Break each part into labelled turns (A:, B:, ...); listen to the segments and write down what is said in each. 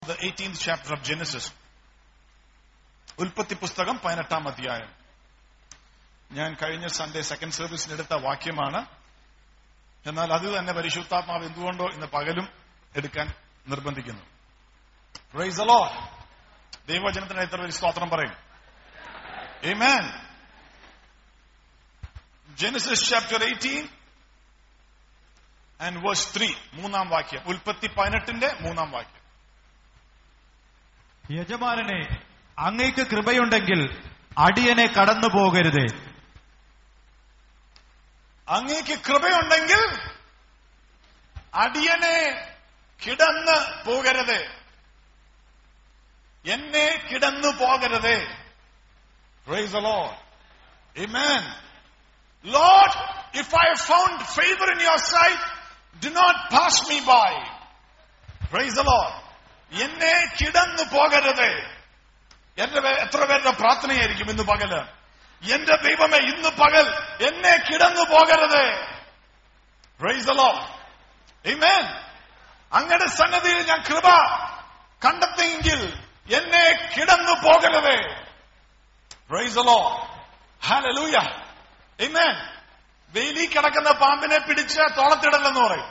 A: The 18th chapter of Genesis. ഉൽപ്പത്തി പുസ്തകം 18-ാം അധ്യായം. ഞാൻ കഴിഞ്ഞ സൺഡേ സെക്കൻഡ് സർവീസിന് എടുത്ത വാക്യമാണ്. എന്നാൽ അത് തന്നെ പരിശുദ്ധാത്മാവ് എന്തുകൊണ്ടോ ഇന്ന് പകലും എടുക്കാൻ നിർബന്ധിക്കുന്നു. Praise the Lord. ദൈവവചനത്തിന് എത്ര പേര് സ്തോത്രം പറയും? ആമേൻ. Genesis chapter 18 and verse 3, മൂന്നാം വാക്യം. ഉൽപ്പത്തി 18-ന്റെ മൂന്നാം വാക്യം.
B: യജമാനനെ, അങ്ങേക്ക് കൃപയുണ്ടെങ്കിൽ അടിയനെ കടന്നു പോകരുതേ.
A: അങ്ങേക്ക് കൃപയുണ്ടെങ്കിൽ അടിയനെ കിടന്ന് പോകരുതേ. എന്നെ കിടന്നു പോകരുതേ. Praise the Lord. Amen. Lord, if I have found favor in your sight, do not pass me by. Praise the Lord. എന്നെ കിടന്നു പോകരുതേ. എത്ര പേരുടെ പ്രാർത്ഥനയായിരിക്കും ഇന്ന് പകല്? എന്റെ ദൈവമേ, ഇന്ന് പകൽ എന്നെ കിടന്നു പോകരുതേ. Praise the Lord. Amen. അങ്ങയുടെ സന്നിധിയിൽ ഞാൻ കൃപ കണ്ടെത്തിയെങ്കിൽ എന്നെ കിടന്നു പോകരുതേ. Praise the Lord. Hallelujah. Amen. വെയിലിൽ കിടക്കുന്ന പാമ്പിനെ പിടിച്ച് തോളത്തിടല്ലെന്ന് പറയും.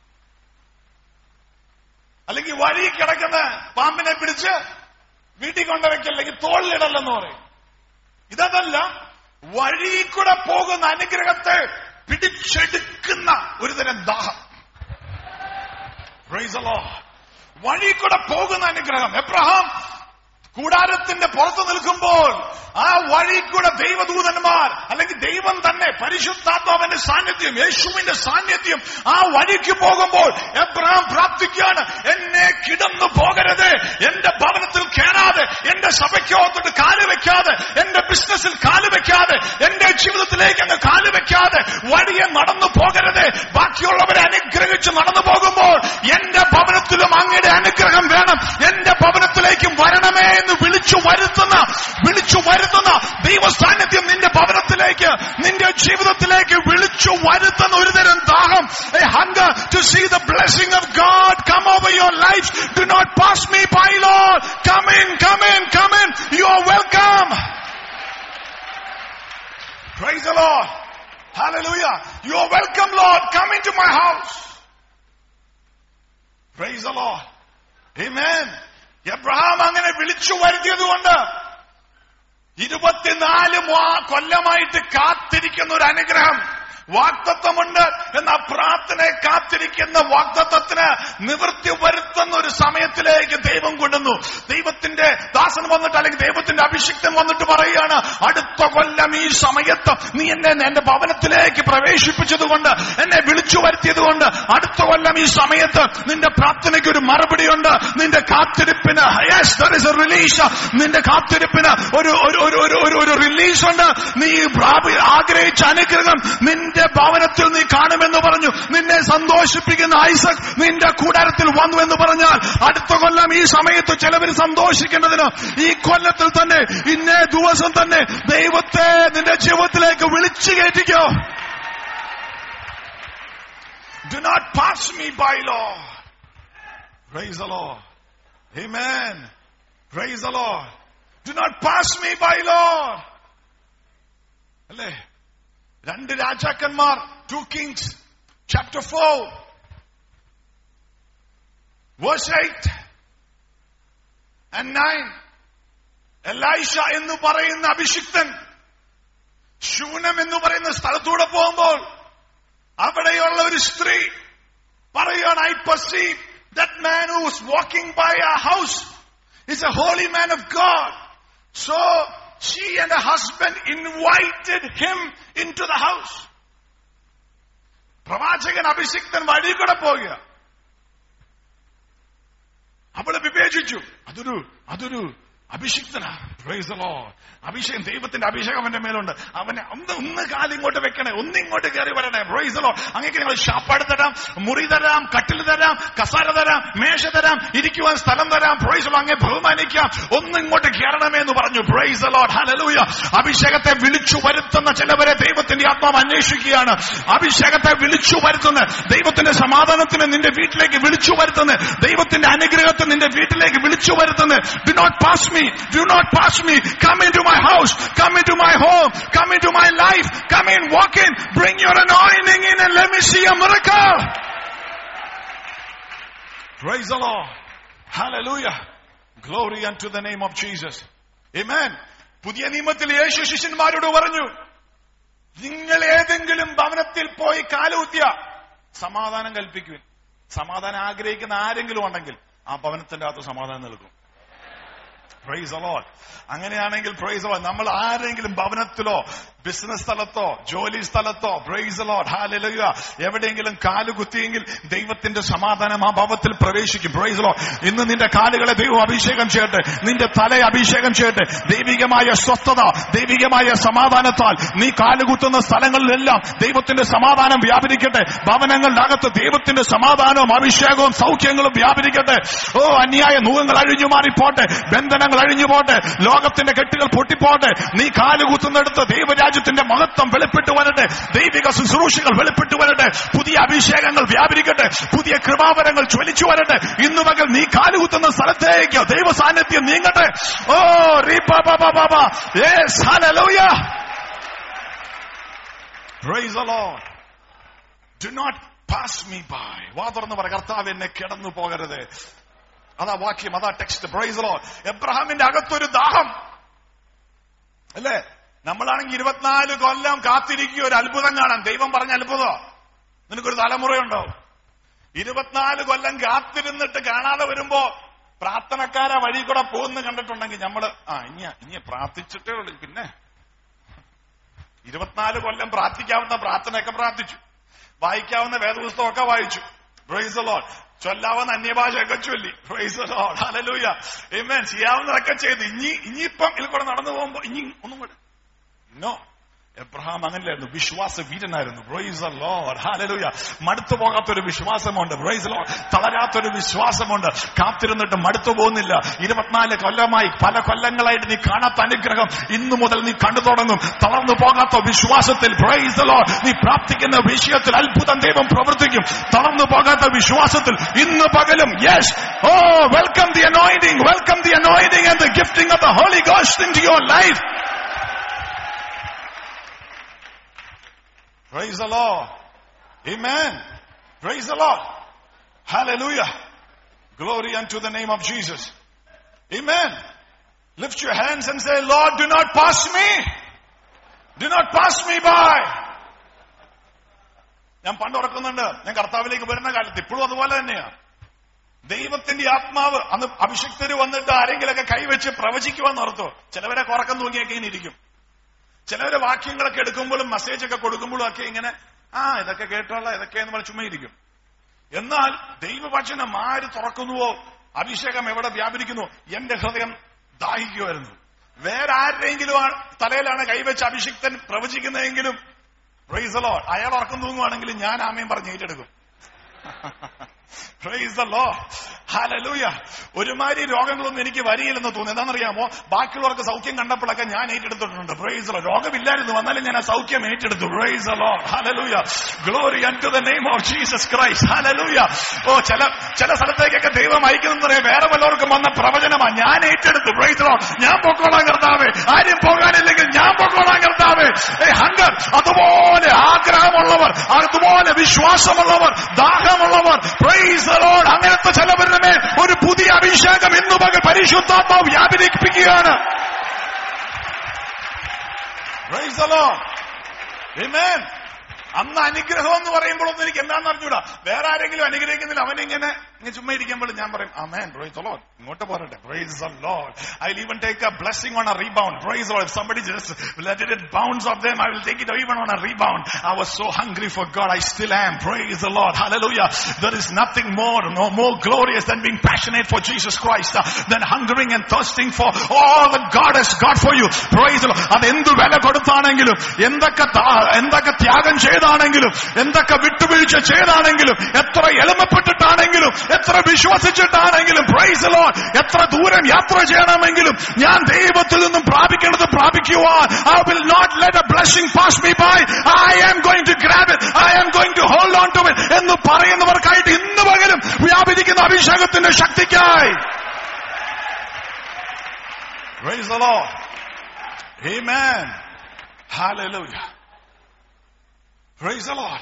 A: അല്ലെങ്കിൽ വഴി കിടക്കുന്ന പാമ്പിനെ പിടിച്ച് വീട്ടിൽ കൊണ്ടുവയ്ക്കല്ലെങ്കിൽ തോളിലിടല്ലെന്ന് പറയും. ഇതല്ല, വഴി കൂടെ പോകുന്ന അനുഗ്രഹത്തെ പിടിച്ചെടുക്കുന്ന ഒരുതരം ദാഹം. Praise the Lord. വഴി കൂടെ പോകുന്ന അനുഗ്രഹം. എബ്രഹാം കൂടാരത്തിന്റെ പുറത്ത് നിൽക്കുമ്പോൾ ആ വഴി കൂടെ ദൈവദൂതന്മാർ അല്ലെങ്കിൽ ദൈവം തന്നെ പരിശുദ്ധാത്മാവിന്റെ സാന്നിധ്യം, യേശുവിന്റെ സാന്നിധ്യം ആ വഴിക്ക് പോകുമ്പോൾ എബ്രഹാം പ്രാർത്ഥിക്കുകയാണ്, എന്നെ കിടന്നു പോകരുത്. എന്റെ ഭവനത്തിൽ കയറാതെ, എന്റെ സഭയ്ക്കകത്തോട്ട് കാല് വെക്കാതെ, എന്റെ ബിസിനസ്സിൽ കാല് വെക്കാതെ, എന്റെ ജീവിതത്തിലേക്ക് അങ്ങ് കാല് വെക്കാതെ വഴിയെ നടന്നു പോകരുത്. ബാക്കിയുള്ളവരെ അനുഗ്രഹിച്ച് നടന്നു പോകുമ്പോൾ എന്റെ ഭവനത്തിലും അങ്ങയുടെ അനുഗ്രഹം വേണം. എന്റെ ഭവനത്തിലേക്കും വരണമേ എന്ന് വിളിച്ചു വരുത്തുന്ന ദൈവ സാന്നിധ്യം നിന്റെ ഭവനത്തിലേക്ക്, നിന്റെ ജീവിതത്തിലേക്ക് വിളിച്ചു വരുത്തുന്ന ഒരുതരം ദാഹം. A hunger to see the blessing of God come over your life. Do not pass me by, Lord. Come in, come in, come in. You are welcome. Praise the Lord. Hallelujah. You are welcome, Lord. Come into my house. Praise the Lord. Amen. Abraham അങ്ങനെ വിളിച്ചു വരുത്തിയതുകൊണ്ട് 24 കൊല്ലമായിട്ട് കാത്തിരിക്കുന്ന ഒരു അനുഗ്രഹം, വാഗ്ദത്തമുണ്ട് എന്ന പ്രാർത്ഥനയെ കാത്തിരിക്കുന്ന വാഗ്ദത്തത്തിന് നിവൃത്തി വരുത്തുന്ന ഒരു സമയത്തിലേക്ക് ദൈവം കൊണ്ടുവന്നു. ദൈവത്തിന്റെ ദാസൻ വന്നിട്ട് അല്ലെങ്കിൽ ദൈവത്തിന്റെ അഭിഷിക്തൻ വന്നിട്ട് പറയുകയാണ്, അടുത്ത കൊല്ലം ഈ സമയത്ത് നീ എന്റെ ഭവനത്തിലേക്ക് പ്രവേശിപ്പിച്ചതുകൊണ്ട്, എന്നെ വിളിച്ചു വരുത്തിയതുകൊണ്ട് അടുത്ത കൊല്ലം ഈ സമയത്ത് നിന്റെ പ്രാർത്ഥനയ്ക്ക് ഒരു മറുപടിയുണ്ട്. നിന്റെ കാത്തിരിപ്പിന് yes, there is a release. നിന്റെ കാത്തിരിപ്പിന് ഒരു റിലീസ് ഉണ്ട്. നീ ആഗ്രഹിച്ച അനുഗ്രഹം നിന്റെ ഭവനത്തിൽ നീ കാണുമെന്ന് പറഞ്ഞു. നിന്നെ സന്തോഷിപ്പിക്കുന്ന ഐസക് നിന്റെ കൂടാരത്തിൽ വന്നു എന്ന് പറഞ്ഞാൽ അടുത്ത കൊല്ലം ഈ സമയത്ത് ചിലവർ സന്തോഷിക്കേണ്ടതിന് ഈ കൊല്ലത്തിൽ തന്നെ, ഇന്നേ ദിവസം തന്നെ ദൈവത്തെ നിന്റെ ജീവിതത്തിലേക്ക് വിളിച്ചു കയറ്റിക്കോ. Do not pass me by, Lord. Praise the Lord. Amen. Praise the Lord. Do not pass me by, Lord. അല്ലേ? 2 രാജാക്കന്മാർ, 2 Kings chapter 4 verse 8 and 9. Elisha എന്ന് പറയുന്ന അഭിഷിക്തൻ ശൂനം എന്ന് പറയുന്ന സ്ഥലത്തൂടെ പോകുമ്പോൾ അവിടെയുള്ള ഒരു സ്ത്രീ പറയുകയാണ്, I perceive that man who is walking by our house is a holy man of God. So she and her husband invited him into the house. പ്രവാചകൻ അഭിഷിക്തൻ വഴി കൂടെ പോവുക. അവള് വിവേചിച്ചു, അതൊരു അഭിഷിക്തനാ. Price the Lord. അഭിഷേകം, ദൈവത്തിന്റെ അഭിഷേകം അവന്റെ മേലുണ്ട്. അവനെ ഒന്ന് കാലിങ്ങോട്ട് വെക്കണേ, ഒന്നിങ്ങോട്ട് കയറി വരണേ. Praise the Lord. അങ്ങനെ ഞങ്ങൾ ഷാപ്പാട് തരാം, മുറി തരാം, കട്ടിൽ തരാം, കസാര തരാം, മേശ തരാം, ഇരിക്കുവാൻ സ്ഥലം തരാം. Praise the Lord. അങ്ങനെ ബഹുമാനിക്കാം. ഒന്നിങ്ങോട്ട് കയറണമേ എന്ന് പറഞ്ഞു. Praise the Lord. ഹല്ലേലൂയ. അഭിഷേകത്തെ വിളിച്ചു വരുത്തുന്ന ചിലവരെ ദൈവത്തിന്റെ ആത്മാവ് അന്വേഷിക്കുകയാണ്. അഭിഷേകത്തെ വിളിച്ചു വരുത്തുന്ന, ദൈവത്തിന്റെ സമാധാനത്തിന് നിന്റെ വീട്ടിലേക്ക് വിളിച്ചു വരുത്തുന്ന, ദൈവത്തിന്റെ അനുഗ്രഹത്തെ നിന്റെ വീട്ടിലേക്ക് വിളിച്ചു വരുത്തുന്ന. Do not pass me. Do not pass me. Come into my house. Come into my home. Come into my life. Come in. Walk in. Bring your anointing in and let me see a miracle. Praise the Lord. Hallelujah. Glory unto the name of Jesus. Amen. പുതിയ നിയമത്തിൽ യേശു ശിഷ്യന്മാരോട് പറഞ്ഞു, നിങ്ങൾ ഏതെങ്കിലും ഭവനത്തിൽ പോയി കാലുകുത്തിയ സമാധാനം കൽപ്പിക്കുവിൻ. സമാധാനം ആഗ്രഹിക്കുന്ന ആരെങ്കിലും ഉണ്ടെങ്കിൽ ആ ഭവനത്തിന്റെ അകത്ത് സമാധാനം നൽകും. Praise the Lord. അങ്ങനെയാണെങ്കിൽ പ്രൈസ് ദി ലോർഡ്, നമ്മൾ ആരെങ്കിലും ഭവനത്തിലോ ബിസിനസ് സ്ഥലത്തോ ജോലി സ്ഥലത്തോ പ്രൈസ് ദി ലോർഡ് ഹല്ലേലൂയ എവിടെയെങ്കിലും കാലുകുത്തിയെങ്കിൽ ദൈവത്തിന്റെ സമാധാനം ആ ഭവനത്തിൽ പ്രവേശിക്കും. Praise the Lord. ഇന്ന് നിന്റെ കാലുകളെ ദൈവം അഭിഷേകം ചെയ്യട്ടെ, നിന്റെ തലയെ അഭിഷേകം ചെയ്യട്ടെ. ദൈവികമായ സ്വസ്ഥത, ദൈവികമായ സമാധാനത്താൽ നീ കാലുകുത്തുന്ന സ്ഥലങ്ങളിലെല്ലാം ദൈവത്തിന്റെ സമാധാനം വ്യാപരിക്കട്ടെ. ഭവനങ്ങളുടെ അകത്ത് ദൈവത്തിന്റെ സമാധാനവും അഭിഷേകവും സൗഖ്യങ്ങളും വ്യാപരിക്കട്ടെ. ഓ, അന്യായ നുഖങ്ങൾ അഴിഞ്ഞു മാറിപ്പോട്ടെ, ബന്ധനങ്ങൾ അഴിഞ്ഞു പോട്ടെ, ലോകത്തിന്റെ കെട്ടുകൾ പൊട്ടിപ്പോട്ടെ. നീ കാലുകുത്തുന്നിടത്ത് ദൈവരാജ്യത്തിന്റെ മഹത്വം വെളിപ്പെട്ടു വരട്ടെ, ദൈവിക ശുശ്രൂഷകൾ വെളിപ്പെട്ടു വരട്ടെ, പുതിയ അഭിഷേകങ്ങൾ വ്യാപരിക്കട്ടെ, പുതിയ കൃപാവരങ്ങൾ ജ്വലിച്ചു വരട്ടെ. ഇന്നു പകൽ നീ കാലുകുത്തുന്ന സ്ഥലത്തേക്ക് ദൈവ സാന്നിധ്യം നീങ്ങട്ടെ. Oh yes hallelujah. Praise the Lord. Do not pass me by. വാ തുറന്ന് പറ, കർത്താവ് എന്നെ കിടന്നു പോകരുത്. അതാ വാക്യം, അതാ ടെക്സ്റ്റ്. Praise the Lord. എബ്രഹാമിന്റെ അകത്തൊരു ദാഹം അല്ലേ? നമ്മളാണെങ്കിൽ 24 കൊല്ലം കാത്തിരിക്കുക ഒരു അത്ഭുതം കാണാൻ. ദൈവം പറഞ്ഞ അത്ഭുതം. നിനക്കൊരു തലമുറയുണ്ടാവും. 24 കൊല്ലം കാത്തിരുന്നിട്ട് കാണാതെ വരുമ്പോ പ്രാർത്ഥനക്കാരെ വഴി കൂടെ പോകുന്ന കണ്ടിട്ടുണ്ടെങ്കിൽ നമ്മള് ഇനി പ്രാർത്ഥിച്ചിട്ടേ ഉള്ളൂ. പിന്നെ 24 കൊല്ലം പ്രാർത്ഥിക്കാവുന്ന പ്രാർത്ഥനയൊക്കെ പ്രാർത്ഥിച്ചു, വായിക്കാവുന്ന വേദപുസ്തകമൊക്കെ വായിച്ചു. Praise the Lord. ചൊല്ലാവുന്ന അന്യഭാഷയൊക്കെ ചൊല്ലി. Praise the Lord hallelujah. Amen. ചെയ്യാവുന്നതൊക്കെ ചെയ്ത് ഇനിയിപ്പം ഇതിൽ കൂടെ നടന്നു പോകുമ്പോ ഇനി ഒന്നും കൂടെ നോ. എബ്രഹാം അങ്ങനെയായിരുന്നു, വിശ്വാസ വീരനായിരുന്നു. Praise the Lord hallelujah. മടുത്തു പോകാത്തൊരു വിശ്വാസമുണ്ട്. Price the Lord. തളരാത്തൊരു വിശ്വാസമുണ്ട്. കാത്തിരുന്നിട്ട് മടുത്തു പോകുന്നില്ല. 24 കൊല്ലമായി, പല കൊല്ലങ്ങളായിട്ട് നീ കാണാത്ത അനുഗ്രഹം ഇന്നു മുതൽ നീ കണ്ടു തുടങ്ങും. തളർന്നു പോകാത്ത വിശ്വാസത്തിൽ പ്രൈസ് ദി ലോർഡ് നീ പ്രാർത്ഥിക്കുന്ന വിഷയത്തിൽ അത്ഭുതം ദൈവം പ്രവർത്തിക്കും. തളർന്നു പോകാത്ത വിശ്വാസത്തിൽ ഇന്ന് പകലും yes. Oh, welcome the anointing, welcome the anointing and the gifting of the Holy Ghost into your life. Praise the Lord. Amen. Praise the Lord. Hallelujah. Glory unto the name of Jesus. Amen. Lift your hands and say, Lord, do not pass me. Do not pass me by. ഞാൻ പണ്ട് ഓർക്കുന്നുണ്ട്, ഞാൻ കർത്താവിലേക്ക് വരുന്ന കാലത്ത് ഇപ്പോഴും അതുപോലെ തന്നെയാണ്. ദൈവത്തിന്റെ ആത്മാവ് അന്ന് അഭിഷിക്തര് വന്നിട്ട് ആരെങ്കിലൊക്കെ കൈവച്ച് പ്രവചിക്കുവാന്ന് ഓർത്തു. ചിലവരെ കുറക്കം തൂങ്ങിയൊക്കെ ഇങ്ങനെ ഇരിക്കും. ചിലവരെ വാക്യങ്ങളൊക്കെ എടുക്കുമ്പോഴും മെസ്സേജ് ഒക്കെ കൊടുക്കുമ്പോഴും ഒക്കെ ഇങ്ങനെ ഇതൊക്കെ കേട്ടോളാം ഇതൊക്കെയെന്ന് പറഞ്ഞ് ചുമ്മാ ഇരിക്കും. എന്നാൽ ദൈവവചനം ആര് തുറക്കുന്നുവോ, അഭിഷേകം എവിടെ വ്യാപരിക്കുന്നു, എന്റെ ഹൃദയം ദാഹിക്കുമായിരുന്നു. വേറെ ആരുടെയെങ്കിലും തലയിലാണ് കൈവച്ച് അഭിഷിക്തൻ പ്രവചിക്കുന്നതെങ്കിലും പ്രൈസ് ദി ലോർഡ് അയാൾ ഉറക്കം തൂങ്ങുവാണെങ്കിൽ ഞാൻ ആമേൻ പറഞ്ഞ് ഏറ്റെടുക്കും. Praise the Lord. Hallelujah. ഒരുമാതിരി രോഗങ്ങളൊന്നും എനിക്ക് വരിയില്ലെന്ന് തോന്നുന്നു. എന്താണെന്നറിയാമോ? ബാക്കിയുള്ളവർക്ക് സൗഖ്യം കണ്ടപ്പോഴൊക്കെ ഞാൻ ഏറ്റെടുത്തിട്ടുണ്ട്. Praise the Lord. രോഗമില്ലായിരുന്നു, വന്നാലും ഞാൻ ആ സൗഖ്യം ഏറ്റെടുത്തു. Praise the Lord. Hallelujah. Glory unto the name of Jesus Christ. Hallelujah. ഓ, ചില സ്ഥലത്തേക്കൊക്കെ ദൈവം അയക്കുന്നറിയാം, വേറെ വല്ലവർക്കും വന്ന പ്രവചനമാണ്. ഞാൻ ഏറ്റെടുത്തു. Praise the Lord. ഞാൻ പൊക്കോളാം കർത്താവേ. ആരും പോകാനില്ലെങ്കിൽ ഞാൻ പൊക്കോളാം കർത്താവേ. ഹങ്കർ, അതുപോലെ ആഗ്രഹമുള്ളവർ, അതുപോലെ വിശ്വാസമുള്ളവർ, ദാഹമുള്ളവർ, പ്രൈസ് ദി ലോർഡ്, അങ്ങനത്തെ ചിലവരുടെ മേൽ ഒരു പുതിയ അഭിഷേകം ഇന്നു പകൽ പരിശുദ്ധാത്മാവ് വ്യാപരിപ്പിക്കുകയാണ്. Praise the Lord. ആമേൻ. അന്ന് അനുഗ്രഹം എന്ന് പറയുമ്പോഴൊന്നും എനിക്ക് എന്താണെന്ന് അറിഞ്ഞൂടാ. വേറെ ആരെങ്കിലും അനുഗ്രഹിക്കുന്നില്ല, അവനിങ്ങനെ ഇങ്ങനെ ചുമ്മാ ഇരിക്കുമ്പോൾ ഞാൻ പറയും ആമേൻ, പ്രൈസ് ദി ലോർഡ്, ഇങ്ങോട്ട് പോരട്ടെ, praise the Lord. I will even take a blessing on a rebound, praise the Lord. If somebody just let it bounce off them, I will take it even on a rebound. I was so hungry for God, I still am, praise the Lord, hallelujah. There is nothing more, no more glorious than being passionate for Jesus Christ, than hungering and thirsting for all that God has got for you, praise the Lord. അത് എന്ത് വില കൊടുത്താണെങ്കിലും, എന്തൊക്കെ ത്യാഗം ചെയ്താണെങ്കിലും, എന്തൊക്കെ വിട്ടുവീഴ്ച ചെയ്താണെങ്കിലും, എത്ര എളിമപ്പെട്ടിട്ടാണെങ്കിലും, എത്ര വിശ്വസിച്ചിട്ടാണെങ്കിലും, price the Lord, എത്ര ദൂരം യാത്ര ചെയ്യണമെങ്കിലും, ഞാൻ ദൈവത്തിൽ നിന്നും പ്രാപിക്കേണ്ടത് പ്രാപിക്കുവാൻ, I will not let a blessing pass me by. I am going to grab it. I am going to hold on to it എന്ന് പറയുന്നവർക്കായിട്ട് ഇന്ന് പകലും വ്യാപരിക്കുന്ന അഭിഷേകത്തിന്റെ ശക്തിക്കായി. Praise the Lord. Amen. Hallelujah. Praise the Lord.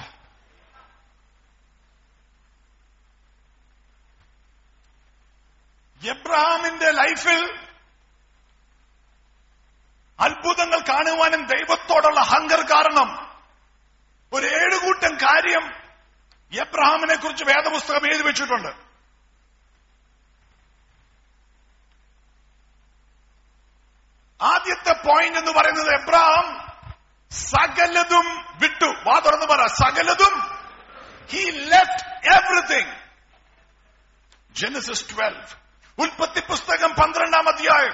A: എബ്രഹാമിന്റെ ലൈഫിൽ അത്ഭുതങ്ങൾ കാണുവാനും ദൈവത്തോടുള്ള hunger കാരണം ഒരു 7 കൂട്ടം കാര്യം എബ്രഹാമിനെ കുറിച്ച് വേദപുസ്തകം എഴുതി വെച്ചിട്ടുണ്ട്. ആദ്യത്തെ പോയിന്റ് എന്ന് പറയുന്നത് എബ്രഹാം സകലതും വിട്ടു. വാ തുറന്ന് പറ, സകലതും. He left everything. Genesis 12. ഉൽപ്പത്തി പുസ്തകം 12-ാം അധ്യായം.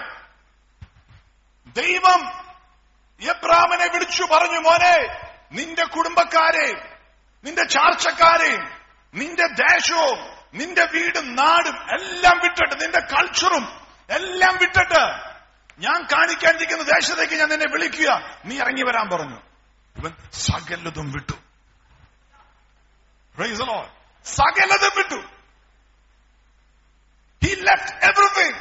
A: ദൈവം എബ്രഹാമിനെ വിളിച്ചു പറഞ്ഞു, മോനെ, നിന്റെ കുടുംബക്കാരെയും നിന്റെ ചാർച്ചക്കാരെയും നിന്റെ ദേശവും നിന്റെ വീടും നാടും എല്ലാം വിട്ടിട്ട്, നിന്റെ കൾച്ചറും എല്ലാം വിട്ടിട്ട് ഞാൻ കാണിക്കാനിരിക്കുന്ന ദേശത്തേക്ക് ഞാൻ നിന്നെ വിളിക്കുക, നീ ഇറങ്ങി വരാൻ പറഞ്ഞു. ഇവൻ സകലതും വിട്ടു. Praise the Lord. സകലതും വിട്ടു. He left everything.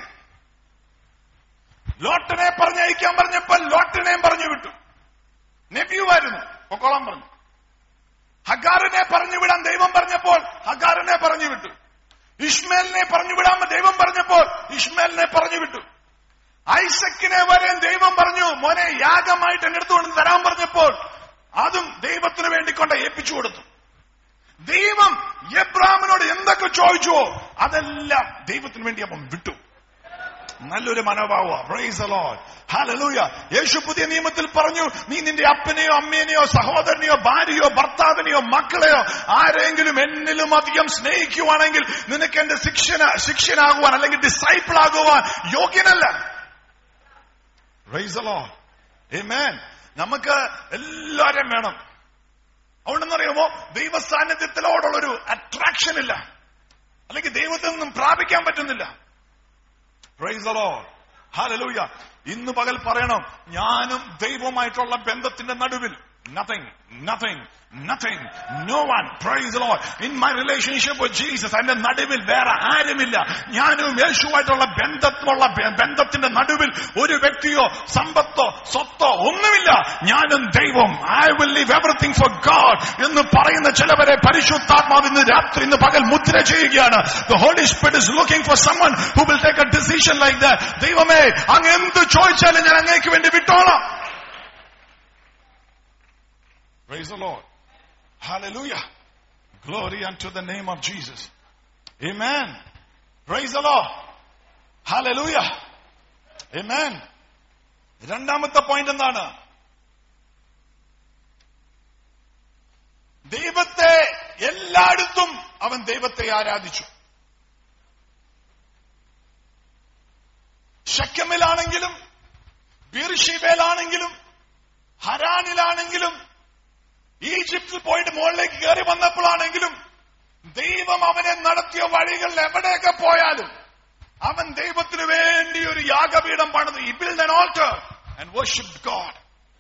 A: ലോട്ടിനെ പറഞ്ഞയക്കാൻ പറഞ്ഞപ്പോൾ ലോട്ടിനെയും പറഞ്ഞു വിട്ടു. നബിയുമായിരുന്നു, പൊക്കോളാൻ പറഞ്ഞു. ഹഗാറിനെ പറഞ്ഞു വിടാൻ ദൈവം പറഞ്ഞപ്പോൾ ഹഗാറിനെ പറഞ്ഞു വിട്ടു. ഇഷ്മേലിനെ പറഞ്ഞു വിടാൻ ദൈവം പറഞ്ഞപ്പോൾ ഇഷ്മേലിനെ പറഞ്ഞു വിട്ടു. ഐസക്കിനെ വരെ ദൈവം പറഞ്ഞു, മോനെ യാഗമായിട്ട് എന്റെ അടുത്തുകൊണ്ട് തരാൻ പറഞ്ഞപ്പോൾ അതും ദൈവത്തിന് വേണ്ടി കൊണ്ട് ഏൽപ്പിച്ചു കൊടുത്തു. ദൈവം എബ്രാഹിമിനോട് എന്തൊക്കെ ചോദിച്ചുവോ അതെല്ലാം ദൈവത്തിന് വേണ്ടി അവൻ വിട്ടു. നല്ലൊരു മനോഭാവമാണ്. Praise the Lord. Hallelujah. Yesu പുതിയ നിയമത്തിൽ പറഞ്ഞു, നീ നിന്റെ അപ്പനെയോ അമ്മേനെയോ സഹോദരനെയോ ഭാര്യയോ ഭർത്താവിനെയോ മക്കളെയോ ആരെങ്കിലും എന്നിലും അധികം സ്നേഹിക്കുവാണെങ്കിൽ നിനക്ക് എന്റെ ശിഷ്യനാകുവാൻ അല്ലെങ്കിൽ ഡിസൈപ്പിൾ ആകുവാൻ യോഗ്യനല്ല. Praise the Lord. ആമേൻ. നമുക്ക് എല്ലാവരെയും വേണം. അതുകൊണ്ടെന്നറിയുമോ, ദൈവ സാന്നിധ്യത്തിലോടുള്ളൊരു അട്രാക്ഷൻ ഇല്ല, അല്ലെങ്കിൽ ദൈവത്തിൽ നിന്നും പ്രാപിക്കാൻ പറ്റുന്നില്ല. Praise the Lord. ഹല്ലേലൂയ. ഇന്ന് പകൽ പറയണം, ഞാനും ദൈവവുമായിട്ടുള്ള ബന്ധത്തിന്റെ നടുവിൽ nothing, no one, praise the Lord, in my relationship with Jesus, അതിന്റെ നടുവിൽ വേറെ ആരുമില്ല. ഞാനും യേശുവായിട്ടുള്ള ബന്ധത്തിന്റെ നടുവിൽ ഒരു വ്യക്തിയോ സമ്പത്തോ സ്വത്തോ ഒന്നുമില്ല. ഞാനും ദൈവം, I will leave everything for God എന്ന് പറയുന്ന ചിലവരെ പരിശുദ്ധാത്മാവ് ഇന്ന് പകൽ മുദ്ര ചെയ്യുകയാണ്. The Holy Spirit is looking for someone who will take a decision like that. ദൈവമേ, അങ്ങ് എന്ത് ചോദിച്ചാലും ഞാൻ അങ്ങേക്ക് വേണ്ടി വിട്ടോളാം. Praise the Lord. Hallelujah. Glory unto the name of Jesus. Amen. Praise the Lord. Hallelujah. Amen. രണ്ടാമത്തെ പോയിന്റ് എന്താണ്? ദൈവത്തെ എല്ലായിടത്തും അവൻ ദൈവത്തെ ആരാധിച്ചു. ശെഖമിലാണെങ്കിലും ബീർഷീബയിലാണെങ്കിലും ഹരാനിലാണെങ്കിലും ഈജിപ്തിൽ പോയിട്ട് മുകളിലേക്ക് കയറി വന്നപ്പോഴാണെങ്കിലും ദൈവം അവനെ നടത്തിയ വഴികളിൽ എവിടെയൊക്കെ പോയാലും അവൻ ദൈവത്തിന് വേണ്ടി ഒരു യാഗപീഠം പണിതു. He built an altar and worshipped God.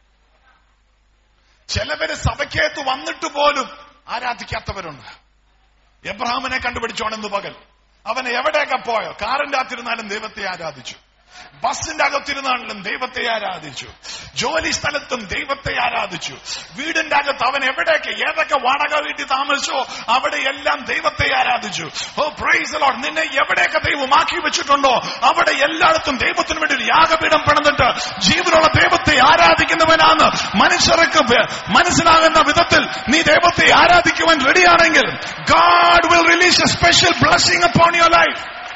A: ചിലവര് സഭയ്ക്കകത്ത് വന്നിട്ട് പോലും ആരാധിക്കാത്തവരുണ്ട്. എബ്രഹാമിനെ കണ്ടുപിടിച്ചോണെന്ന് പകൽ അവൻ എവിടെയൊക്കെ പോയോ, കാറിന്റെ അകത്തിരുന്നാലും ദൈവത്തെ ആരാധിച്ചു, ബസിന്റെ അകത്തിരുന്നാലും ദൈവത്തെ ആരാധിച്ചു, ജോലി സ്ഥലത്തും ദൈവത്തെ ആരാധിച്ചു, വീടിന്റെ അകത്ത് അവൻ എവിടെയൊക്കെ ഏതൊക്കെ വാടക വീട്ടിൽ താമസിച്ചോ അവിടെ എല്ലാം ദൈവത്തെ ആരാധിച്ചു. Oh praise the Lord. നിന്നെ എവിടെയൊക്കെ ദൈവമാക്കി വെച്ചിട്ടുണ്ടോ അവിടെ എല്ലായിടത്തും ദൈവത്തിന് വേണ്ടി ഒരു യാഗപീഠം പണിതിട്ട് ജീവനുള്ള ദൈവത്തെ ആരാധിക്കാൻ ആരാധിക്കുന്നവനാണ് മനുഷ്യർക്ക് മനസ്സിലാകുന്ന വിധത്തിൽ നീ ദൈവത്തെ ആരാധിക്കുവാൻ റെഡിയാണെങ്കിൽ God will release a special blessing upon your life.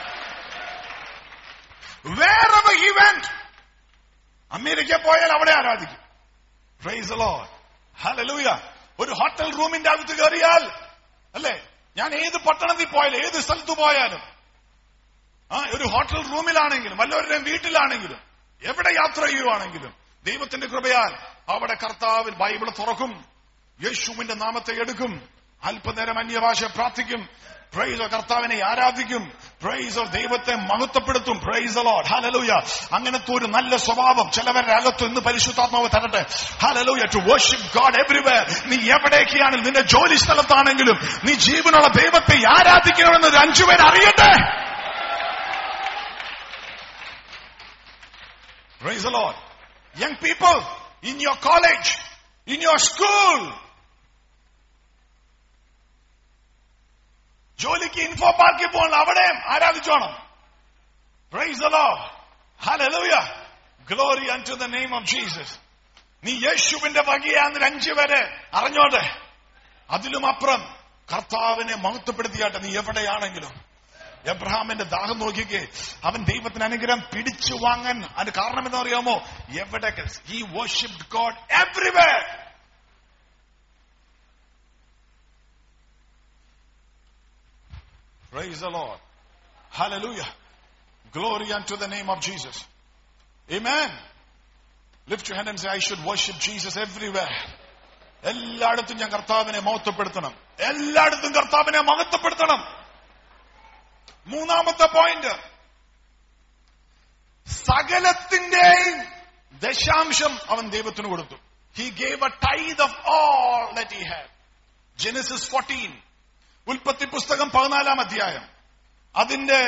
A: Wherever he went, America പോയാൽ അവിടെ ആരാധിക്കും. Praise the Lord. Hallelujah. ഒരു ഹോട്ടൽ റൂമിന്റെ അകത്ത് കയറിയാൽ അല്ലേ, ഞാൻ ഏത് പട്ടണത്തിൽ പോയാലും ഏത് സ്ഥലത്ത് പോയാലും ഒരു ഹോട്ടൽ റൂമിലാണെങ്കിലും വല്ലവരുടെയും വീട്ടിലാണെങ്കിലും എവിടെ യാത്ര ചെയ്യുവാണെങ്കിലും ദൈവത്തിന്റെ കൃപയാൽ അവിടെ കർത്താവിൽ ബൈബിൾ തുറക്കും, യേശുവിന്റെ നാമത്തെ എടുക്കും, അല്പനേരം അന്യഭാഷ പ്രാർത്ഥിക്കും, പ്രൈസ് കർത്താവിനെ ആരാധിക്കും, പ്രൈസ് ദൈവത്തെ മഹത്വപ്പെടുത്തും. Praise the Lord. ഹല്ലേലൂയ. അങ്ങനത്തെ ഒരു നല്ല സ്വഭാവം ചിലവരുടെ അകത്ത് ഇന്ന് പരിശുദ്ധാത്മാവ് തരട്ടെ. Hallelujah. To worship God everywhere. നീ എവിടേക്കാണെങ്കിലും നിന്റെ ജോലി സ്ഥലത്താണെങ്കിലും നീ ജീവനുള്ള ദൈവത്തെ ആരാധിക്കണമെന്ന് 5 പേര് അറിയട്ടെ. Praise the Lord. Young people, in your college, in your school, ജോലിക്ക് ഇൻഫോ പാർക്കിൽ പോകണം, അവിടെ ആരാധിച്ചോണം. Praise the Lord. Hallelujah. Glory unto the name of Jesus. നീ യേശുവിന്റെ വകയാന്ന് 5 പേരെ അറിഞ്ഞോട്ടെ. അതിലും അപ്പുറം കർത്താവിനെ മഹത്വപ്പെടുത്തിയാട്ടെ നീ എവിടെയാണെങ്കിലും. എബ്രഹാമിന്റെ ദാഹം നോക്കിക്കേ, അവൻ ദൈവത്തിന് അനുഗ്രഹം പിടിച്ചു വാങ്ങാൻ അതിന് കാരണം എന്താ അറിയാമോ? എവിടെയൊക്കെ he worshipped God everywhere. Praise the Lord. Hallelujah. Glory unto the name of Jesus. Amen. Lift your hand and say, I should worship Jesus everywhere. എല്ലായിടത്തും ഞാൻ കർത്താവിനെ മഹത്വപ്പെടുത്തണം. എല്ലായിടത്തും കർത്താവിനെ മഹത്വപ്പെടുത്തണം. മൂന്നാമത്തെ പോയിന്റ്, സകലത്തിന്റെയും ദശാംശം അവൻ ദൈവത്തിന് കൊടുത്തു. He gave a tithe of all that he had. Genesis 14. ഉൽപ്പത്തി പുസ്തകം 14 അധ്യായം അതിന്റെ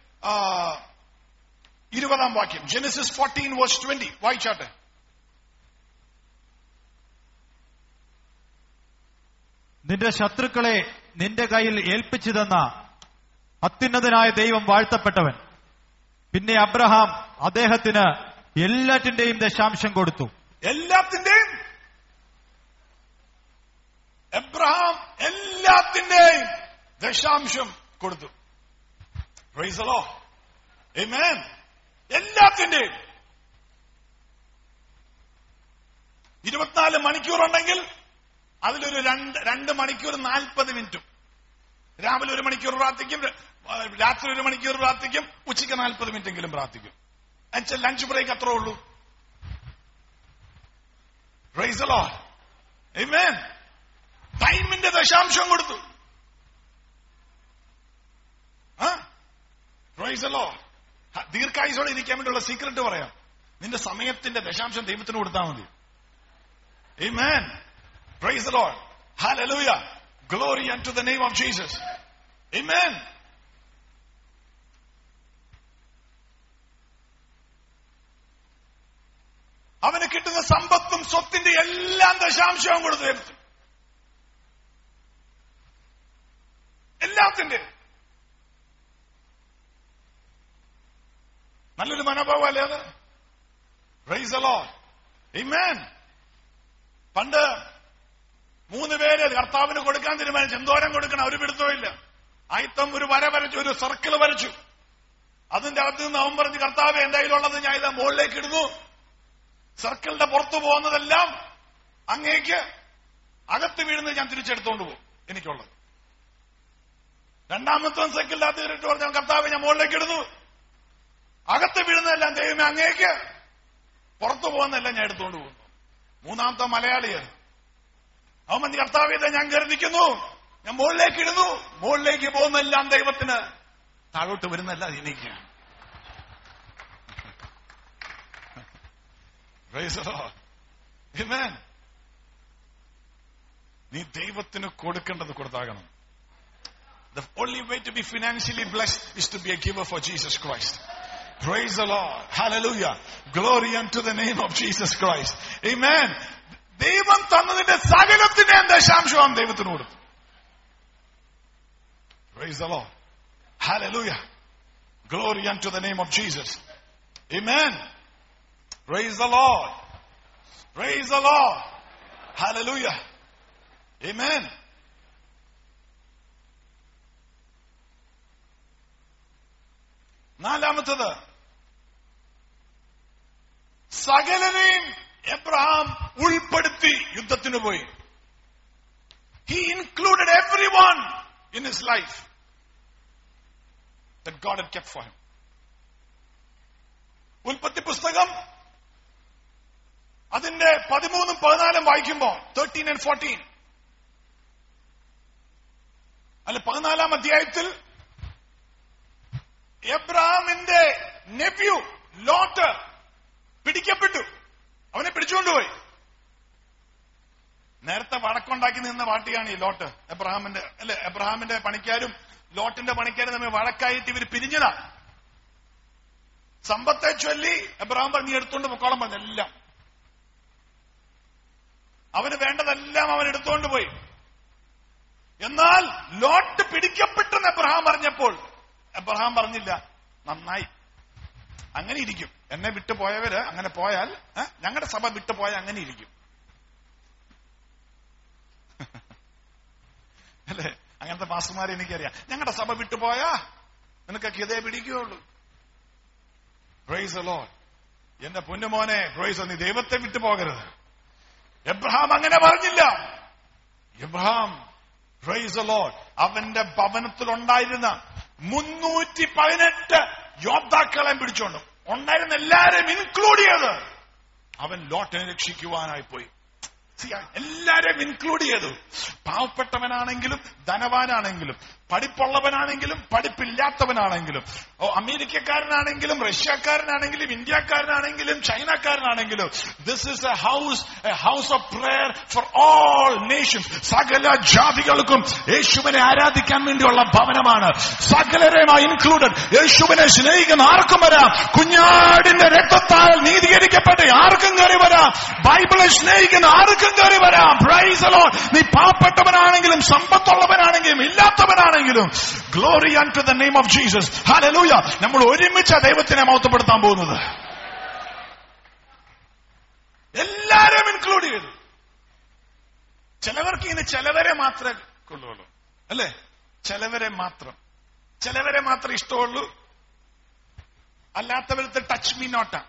A: 20 വാക്യം. Genesis 14 verse 20. വായിച്ചാട്ടെ.
B: നിന്റെ ശത്രുക്കളെ നിന്റെ കയ്യിൽ ഏൽപ്പിച്ചു തന്ന അത്യുന്നതനായ ദൈവം വാഴ്ത്തപ്പെട്ടവൻ. പിന്നെ അബ്രഹാം അദ്ദേഹത്തിന് എല്ലാറ്റിന്റെയും ദശാംശം കൊടുത്തു. എല്ലാത്തിന്റെയും
A: എബ്രഹാം എല്ലാത്തിന്റെയും ദശാംശം കൊടുത്തു. Praise the Lord. ആമേൻ. എല്ലാത്തിന്റെയും 24 മണിക്കൂറുണ്ടെങ്കിൽ അതിലൊരു 2 മണിക്കൂർ 40 മിനിറ്റും. രാവിലെ 1 മണിക്കൂർ പ്രാർത്ഥിക്കും, രാത്രി 1 മണിക്കൂർ പ്രാർത്ഥിക്കും, ഉച്ചയ്ക്ക് 40 മിനിറ്റെങ്കിലും പ്രാർത്ഥിക്കും. എന്നുവെച്ചാൽ ലഞ്ച് ബ്രേക്ക് അത്രേ ഉള്ളൂ. Praise the Lord. ആമേൻ. ടൈമിന്റെ ദശാംശം കൊടുത്തു. Praise the Lord. ദീർഘായുസോടെ ഇരിക്കാൻ വേണ്ടിയുള്ള സീക്രട്ട് പറയാം. നിന്റെ സമയത്തിന്റെ ദശാംശം ദൈവത്തിന് കൊടുത്താൽ മതി. ആമേൻ. Praise the Lord. Hallelujah. Glory unto the name of Jesus. Amen. അവന് കിട്ടുന്ന സമ്പത്തും സ്വത്തിന്റെ എല്ലാം ദശാംശവും കൊടുത്തു. എല്ലാത്തിന്റെ നല്ലൊരു മനോഭാവം അല്ലേ അത്? Praise the Lord. Amen. പണ്ട് 3 പേര് കർത്താവിന് കൊടുക്കാൻ തീരുമാനിച്ചു. എന്തോരം കൊടുക്കണം ഒരു പിടുത്തവും ഇല്ല. ആയിത്തം ഒരു വര വരച്ചു, ഒരു സർക്കിൾ വരച്ചു. അതിന്റെ അകത്ത് നിന്ന് അവൻ പറഞ്ഞു, കർത്താവ് എന്റെ കയ്യിലുള്ളത് ഞാൻ ഇതാ മുകളിലേക്ക് ഇടുന്നു. സർക്കിളിന്റെ പുറത്തു പോകുന്നതെല്ലാം അങ്ങേക്ക് അകത്ത് വീഴുന്നത് ഞാൻ തിരിച്ചെടുത്തോണ്ട് പോകും എനിക്കുള്ളത്. രണ്ടാമത്തെ സർക്കിളിന്റെ അകത്ത് കയറിയിട്ട് പറഞ്ഞു, കർത്താവ് ഞാൻ മുകളിലേക്ക് ഇടുന്നു. അകത്ത് വീഴുന്നതെല്ലാം ദൈവമേ അങ്ങേക്ക്, പുറത്തു പോകുന്നതെല്ലാം ഞാൻ എടുത്തുകൊണ്ട് പോകുന്നു. മൂന്നാമത്തെ മലയാളിയാണ്. അവൻ പറഞ്ഞു, കർത്താവ് ഇതാ ഞാൻ കയറി നിൽക്കുന്നു, ഞാൻ മുകളിലേക്ക് ഇടുന്നു. മുകളിലേക്ക് പോകുന്നതെല്ലാം ദൈവത്തിന്, താഴോട്ട് വരുന്നല്ല എനിക്ക്. നീ ദൈവത്തിന് കൊടുക്കേണ്ടത് കൊടുത്താകണം. The only way to be financially blessed is to be a giver for Jesus Christ. Praise the Lord. Hallelujah. Glory unto the name of Jesus Christ. Amen. ദൈവം തന്നതിന്റെ സകലത്തിന്റെ ദശാംശം ദൈവത്തിന് കൊടുത്തു. Praise the Lord. Hallelujah. Glory unto the name of Jesus. Amen. Praise the Lord. Praise the Lord. Hallelujah. Amen. നാലാമത്തത്, സകലരെയും Abraham ഉൾപ്പെടുത്തി യുദ്ധത്തിന് പോയി. He included everyone in his life that God had kept for him. ഉൽപ്പത്തി പുസ്തകം അതിന്റെ 13-14 വായിക്കുമ്പോ 13 and 14 അല്ല 14 അധ്യായത്തിൽ എബ്രഹാമിന്റെ നെഫ്യൂ ലോട്ട് പിടിക്കപ്പെട്ടു. അവനെ പിടിച്ചുകൊണ്ടുപോയി. നേരത്തെ വഴക്കുണ്ടാക്കി നിന്ന പാർട്ടിയാണ് ഈ ലോട്ട്. എബ്രഹാമിന്റെ പണിക്കാരും ലോട്ടിന്റെ പണിക്കാരും തമ്മിൽ വഴക്കായിട്ട് ഇവർ പിരിഞ്ഞതാ. സമ്പത്തെ ചൊല്ലി എബ്രഹാം പറഞ്ഞു എടുത്തോണ്ട് പൊക്കോളം പറഞ്ഞു. എല്ലാം അവന് വേണ്ടതെല്ലാം അവൻ എടുത്തോണ്ട് പോയി. എന്നാൽ ലോട്ട് പിടിക്കപ്പെട്ടെന്ന് എബ്രഹാം പറഞ്ഞപ്പോൾ എബ്രഹാം പറഞ്ഞില്ല, നന്നായി, അങ്ങനെ ഇരിക്കും. എന്നെ വിട്ടുപോയവര് അങ്ങനെ പോയാൽ, ഞങ്ങളുടെ സഭ വിട്ടുപോയാൽ അങ്ങനെ ഇരിക്കും അല്ലെ? അങ്ങനത്തെ പാസ്റ്റർമാരെ എനിക്കറിയാം. ഞങ്ങളുടെ സഭ വിട്ടുപോയാ നിനക്കൊക്കെ ഇതേ പിടിക്കുകയുള്ളൂ. Price the Lord. എന്റെ പൊന്നുമോനെ, പ്രൈസ്, നീ ദൈവത്തെ വിട്ടുപോകരുത്. എബ്രഹാം അങ്ങനെ പറഞ്ഞില്ല. എബ്രഹാം, പ്രൈസ് ദി ലോർഡ്, അവന്റെ ഭവനത്തിലുണ്ടായിരുന്ന 318 യോദ്ധാക്കളെ പിടിച്ചോണ്ട് ഉണ്ടായിരുന്ന എല്ലാരെയും ഇൻക്ലൂഡ് ചെയ്ത് അവൻ ലോട്ടിനെ രക്ഷിക്കുവാനായി പോയി. എല്ലാരെയും ഇൻക്ലൂഡ് ചെയ്തു. പാവപ്പെട്ടവനാണെങ്കിലും ധനവാനാണെങ്കിലും പഠിപ്പുള്ളവനാണെങ്കിലും പഠിപ്പില്ലാത്തവനാണെങ്കിലും അമേരിക്കക്കാരനാണെങ്കിലും റഷ്യക്കാരനാണെങ്കിലും ഇന്ത്യക്കാരനാണെങ്കിലും ചൈനക്കാരനാണെങ്കിലും this is a house of prayer for all nations. സകല ജാതികൾക്കും യേശുവിനെ ആരാധിക്കാൻ വേണ്ടിയുള്ള ഭവനമാണ്. സകലരെയും ഇൻക്ലൂഡഡ്. യേശുവിനെ സ്നേഹിക്കുന്ന ആർക്കും വരാം. കുഞ്ഞാടിന്റെ രക്തത്താൽ നീതീകരിക്കപ്പെട്ട ആർക്കും കയറി വരാം. ബൈബിളെ സ്നേഹിക്കുന്ന ആർക്കും കയറി വരാം. Praise the Lord. നീ പാവപ്പെട്ടവനാണെങ്കിലും സമ്പത്തുള്ളവനാണെങ്കിലും ഇല്ലാത്തവനാണെങ്കിലും glory unto the name of Jesus. Hallelujah. നമ്മൾ ഒരുമിച്ച് ദൈവത്തിനെ മഹത്വപ്പെടുത്താൻ പോകുന്നത്. എല്ലാവരും ഇൻക്ലൂഡ് ചെയ്തു. ചിലവർക്ക് ഇങ്ങനെ ചിലവരെ മാത്രമേ കൊള്ളുള്ളൂ, അല്ലേ? ചിലവരെ മാത്രം ഇഷ്ടമുള്ളൂ. അല്ലാത്തവരത്തെ ടച്ച് മീ നോട്ടാ.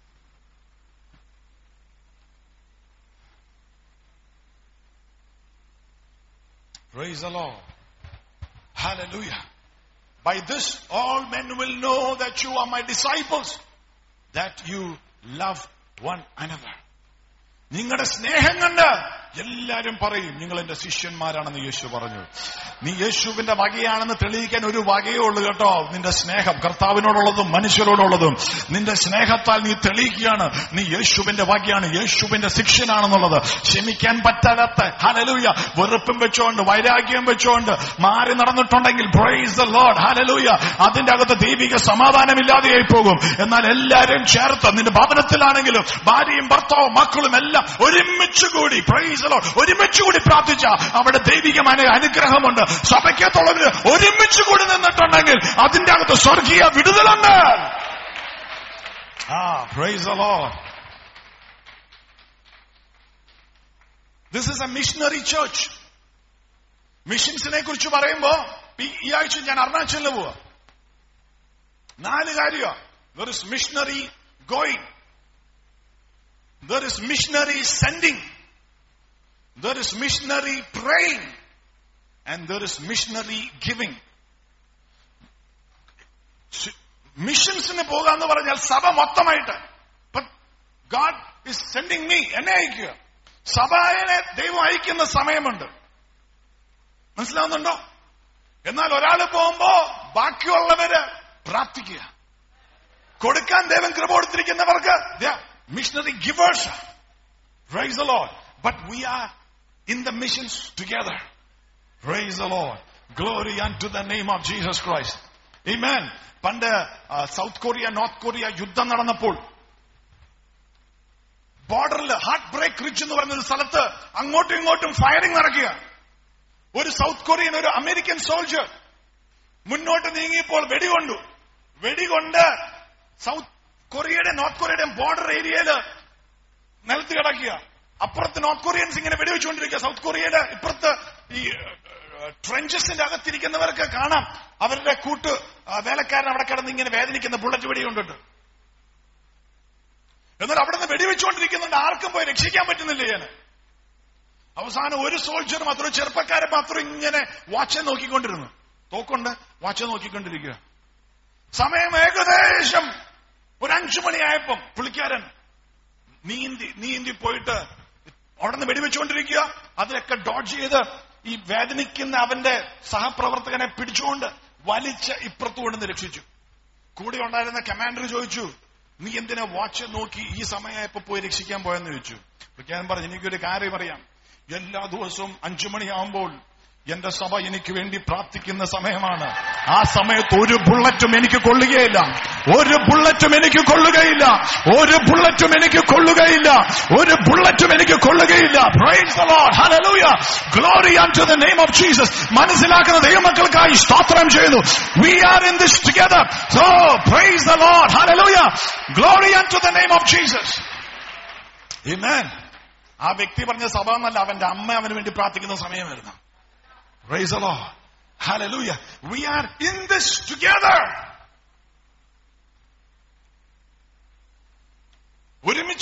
A: Praise the Lord. Hallelujah. By this all men will know that you are my disciples, that you love one another. നിങ്ങളുടെ സ്നേഹം കണ്ട് എല്ലാരും പറയും നിങ്ങൾ എന്റെ ശിഷ്യന്മാരാണെന്ന് യേശു പറഞ്ഞു. നീ യേശുവിന്റെ വകയാണെന്ന് തെളിയിക്കാൻ ഒരു വകയേ ഉള്ളൂ കേട്ടോ. നിന്റെ സ്നേഹം കർത്താവിനോടുള്ളതും മനുഷ്യരോടുള്ളതും നിന്റെ സ്നേഹത്താൽ നീ തെളിയിക്കുകയാണ് നീ യേശുവിന്റെ വകയാണ്, യേശുവിന്റെ ശിഷ്യനാണെന്നുള്ളത്. ക്ഷമിക്കാൻ പറ്റാത്ത, ഹല്ലേലൂയ, വെറുപ്പും വെച്ചോണ്ട് വൈരാഗ്യം വെച്ചോണ്ട് മാറി നടന്നിട്ടുണ്ടെങ്കിൽ പ്രൈസ് ദി ലോർഡ്, ഹല്ലേലൂയ, അതിന്റെ അകത്ത് ദൈവിക സമാധാനമില്ലാതെയായി പോകും. എന്നാൽ എല്ലാരും ചേർത്ത് നിന്റെ ഭവനത്തിലാണെങ്കിലും ഭാര്യയും ഭർത്താവും മക്കളും എല്ലാം ഒരുമിച്ച് കൂടി പ്രൈസ് ദി ലോർഡ് ഒരുമിച്ച് കൂടി പ്രാർത്ഥിച്ച അവിടെ ദൈവികമായ അനുഗ്രഹമുണ്ട്. സഭയ്ക്കകത്തുള്ളവര് ഒരുമിച്ച് കൂടി നിന്നിട്ടുണ്ടെങ്കിൽ അതിന്റെ അകത്ത് സ്വർഗീയ വിടുതലുണ്ട്. Praise the Lord. This is a missionary church. മിഷൻസിനെ കുറിച്ച് പറയുമ്പോ ഈ ആഴ്ച ഞാൻ അരുണാചലിൽ പോവാ. 4 കാര്യമാണ്. There is missionary going. There is missionary sending. There is missionary praying. And there is missionary giving. മിഷൻസിന് പോകാന്ന് പറഞ്ഞാൽ സഭ മൊത്തമായിട്ട്. God is sending me. എന്നെ അയക്കുക. സഭയെ ദൈവം അയക്കുന്ന സമയമുണ്ട്. മനസ്സിലാവുന്നുണ്ടോ? എന്നാൽ ഒരാൾ പോകുമ്പോ ബാക്കിയുള്ളവര് പ്രാർത്ഥിക്കുക. കൊടുക്കാൻ ദൈവം കൃപ കൊടുത്തിരിക്കുന്നവർക്ക് missionary givers. Praise the Lord. But we are in the missions together. Praise the Lord. Glory unto the name of Jesus Christ. Amen. പണ്ട് സൗത്ത് കൊറിയ നോർത്ത് കൊറിയ യുദ്ധം നടന്നപ്പോൾ ബോർഡറിൽ ഹാർട്ട് ബ്രേക്ക് റിച്ച് എന്ന് പറയുന്ന ഒരു സ്ഥലത്ത് അങ്ങോട്ടും ഇങ്ങോട്ടും ഫയറിംഗ് നടക്കുക. ഒരു സൗത്ത് കൊറിയൻ ഒരു അമേരിക്കൻ സോൾജർ മുന്നോട്ട് നീങ്ങിയപ്പോൾ വെടികൊണ്ട് സൗത്ത് കൊറിയയുടെ നോർത്ത് കൊറിയയുടെ ബോർഡർ ഏരിയയിൽ നിലത്ത് കിടക്കുക. അപ്പുറത്ത് നോർത്ത് കൊറിയൻസ് ഇങ്ങനെ വെടിവെച്ചുകൊണ്ടിരിക്കുക. സൗത്ത് കൊറിയയുടെ ഇപ്പുറത്ത് ഈ ട്രെഞ്ചസിന്റെ അകത്തിരിക്കുന്നവർക്ക് കാണാം അവരുടെ വേലക്കാരൻ അവിടെ കിടന്ന് ഇങ്ങനെ വേദനിക്കുന്ന ബുള്ളറ്റ് വെടി കൊണ്ടിട്ട്. എന്നാൽ അവിടെ നിന്ന് വെടിവെച്ചുകൊണ്ടിരിക്കുന്നുണ്ട്. ആർക്കും പോയി രക്ഷിക്കാൻ പറ്റുന്നില്ല. ഞാൻ അവസാനം ഒരു സോൾജർ മാത്രം, ഒരു ചെറുപ്പക്കാരൻ മാത്രം ഇങ്ങനെ വാച്ച് നോക്കിക്കൊണ്ടിരുന്നു. തോക്കുണ്ട്, വാച്ച് നോക്കിക്കൊണ്ടിരിക്കുക. സമയം ഏകദേശം ഒരു 5 മണിയായപ്പം പുള്ളിക്കാരൻ നീന്തി പോയിട്ട് അവിടെ നിന്ന് വെടിവെച്ചുകൊണ്ടിരിക്കുക. അതിലൊക്കെ ഡോഡ്ജ് ചെയ്ത് ഈ വേദനിക്കുന്ന അവന്റെ സഹപ്രവർത്തകനെ പിടിച്ചുകൊണ്ട് വലിച്ച് ഇപ്പുറത്ത് കൊണ്ടുവന്ന് രക്ഷിച്ചു. കൂടെ ഉണ്ടായിരുന്ന കമാൻഡർ ചോദിച്ചു, നീ എന്തിനാ വാച്ച് നോക്കി ഈ സമയമായപ്പോ പോയി രക്ഷിക്കാൻ പോയെന്ന് ചോദിച്ചു. പുള്ളിക്കാരൻ പറഞ്ഞു, എനിക്കൊരു കാര്യം അറിയാം. എല്ലാ ദിവസവും 5 മണിയാവുമ്പോൾ എന്റെ സഭ എനിക്ക് വേണ്ടി പ്രാർത്ഥിക്കുന്ന സമയമാണ്. ആ സമയത്ത് ഒരു ബുള്ളറ്റും എനിക്ക് കൊള്ളുകയില്ല, ഒരു ബുള്ളറ്റും എനിക്ക് കൊള്ളുകയില്ല, ഒരു ബുള്ളറ്റും എനിക്ക് കൊള്ളുകയില്ല, ഒരു ബുള്ളറ്റും എനിക്ക് കൊള്ളുകയില്ല. Praise the Lord. Hallelujah. Glory unto the name of Jesus. മനസ്സിലാക്കുന്ന ദൈവമക്കൾക്കായി സ്തോത്രം ചെയ്യുന്നു. We are in this together. So praise the Lord. Hallelujah. Glory unto the name of Jesus. Amen. ആ വ്യക്തി പറഞ്ഞ സഭ എന്നല്ല, അവന്റെ അമ്മ അവന് വേണ്ടി പ്രാർത്ഥിക്കുന്ന സമയമായിരുന്നു. Praise the Lord. Hallelujah. We are in this together. ഒരുമിച്ച.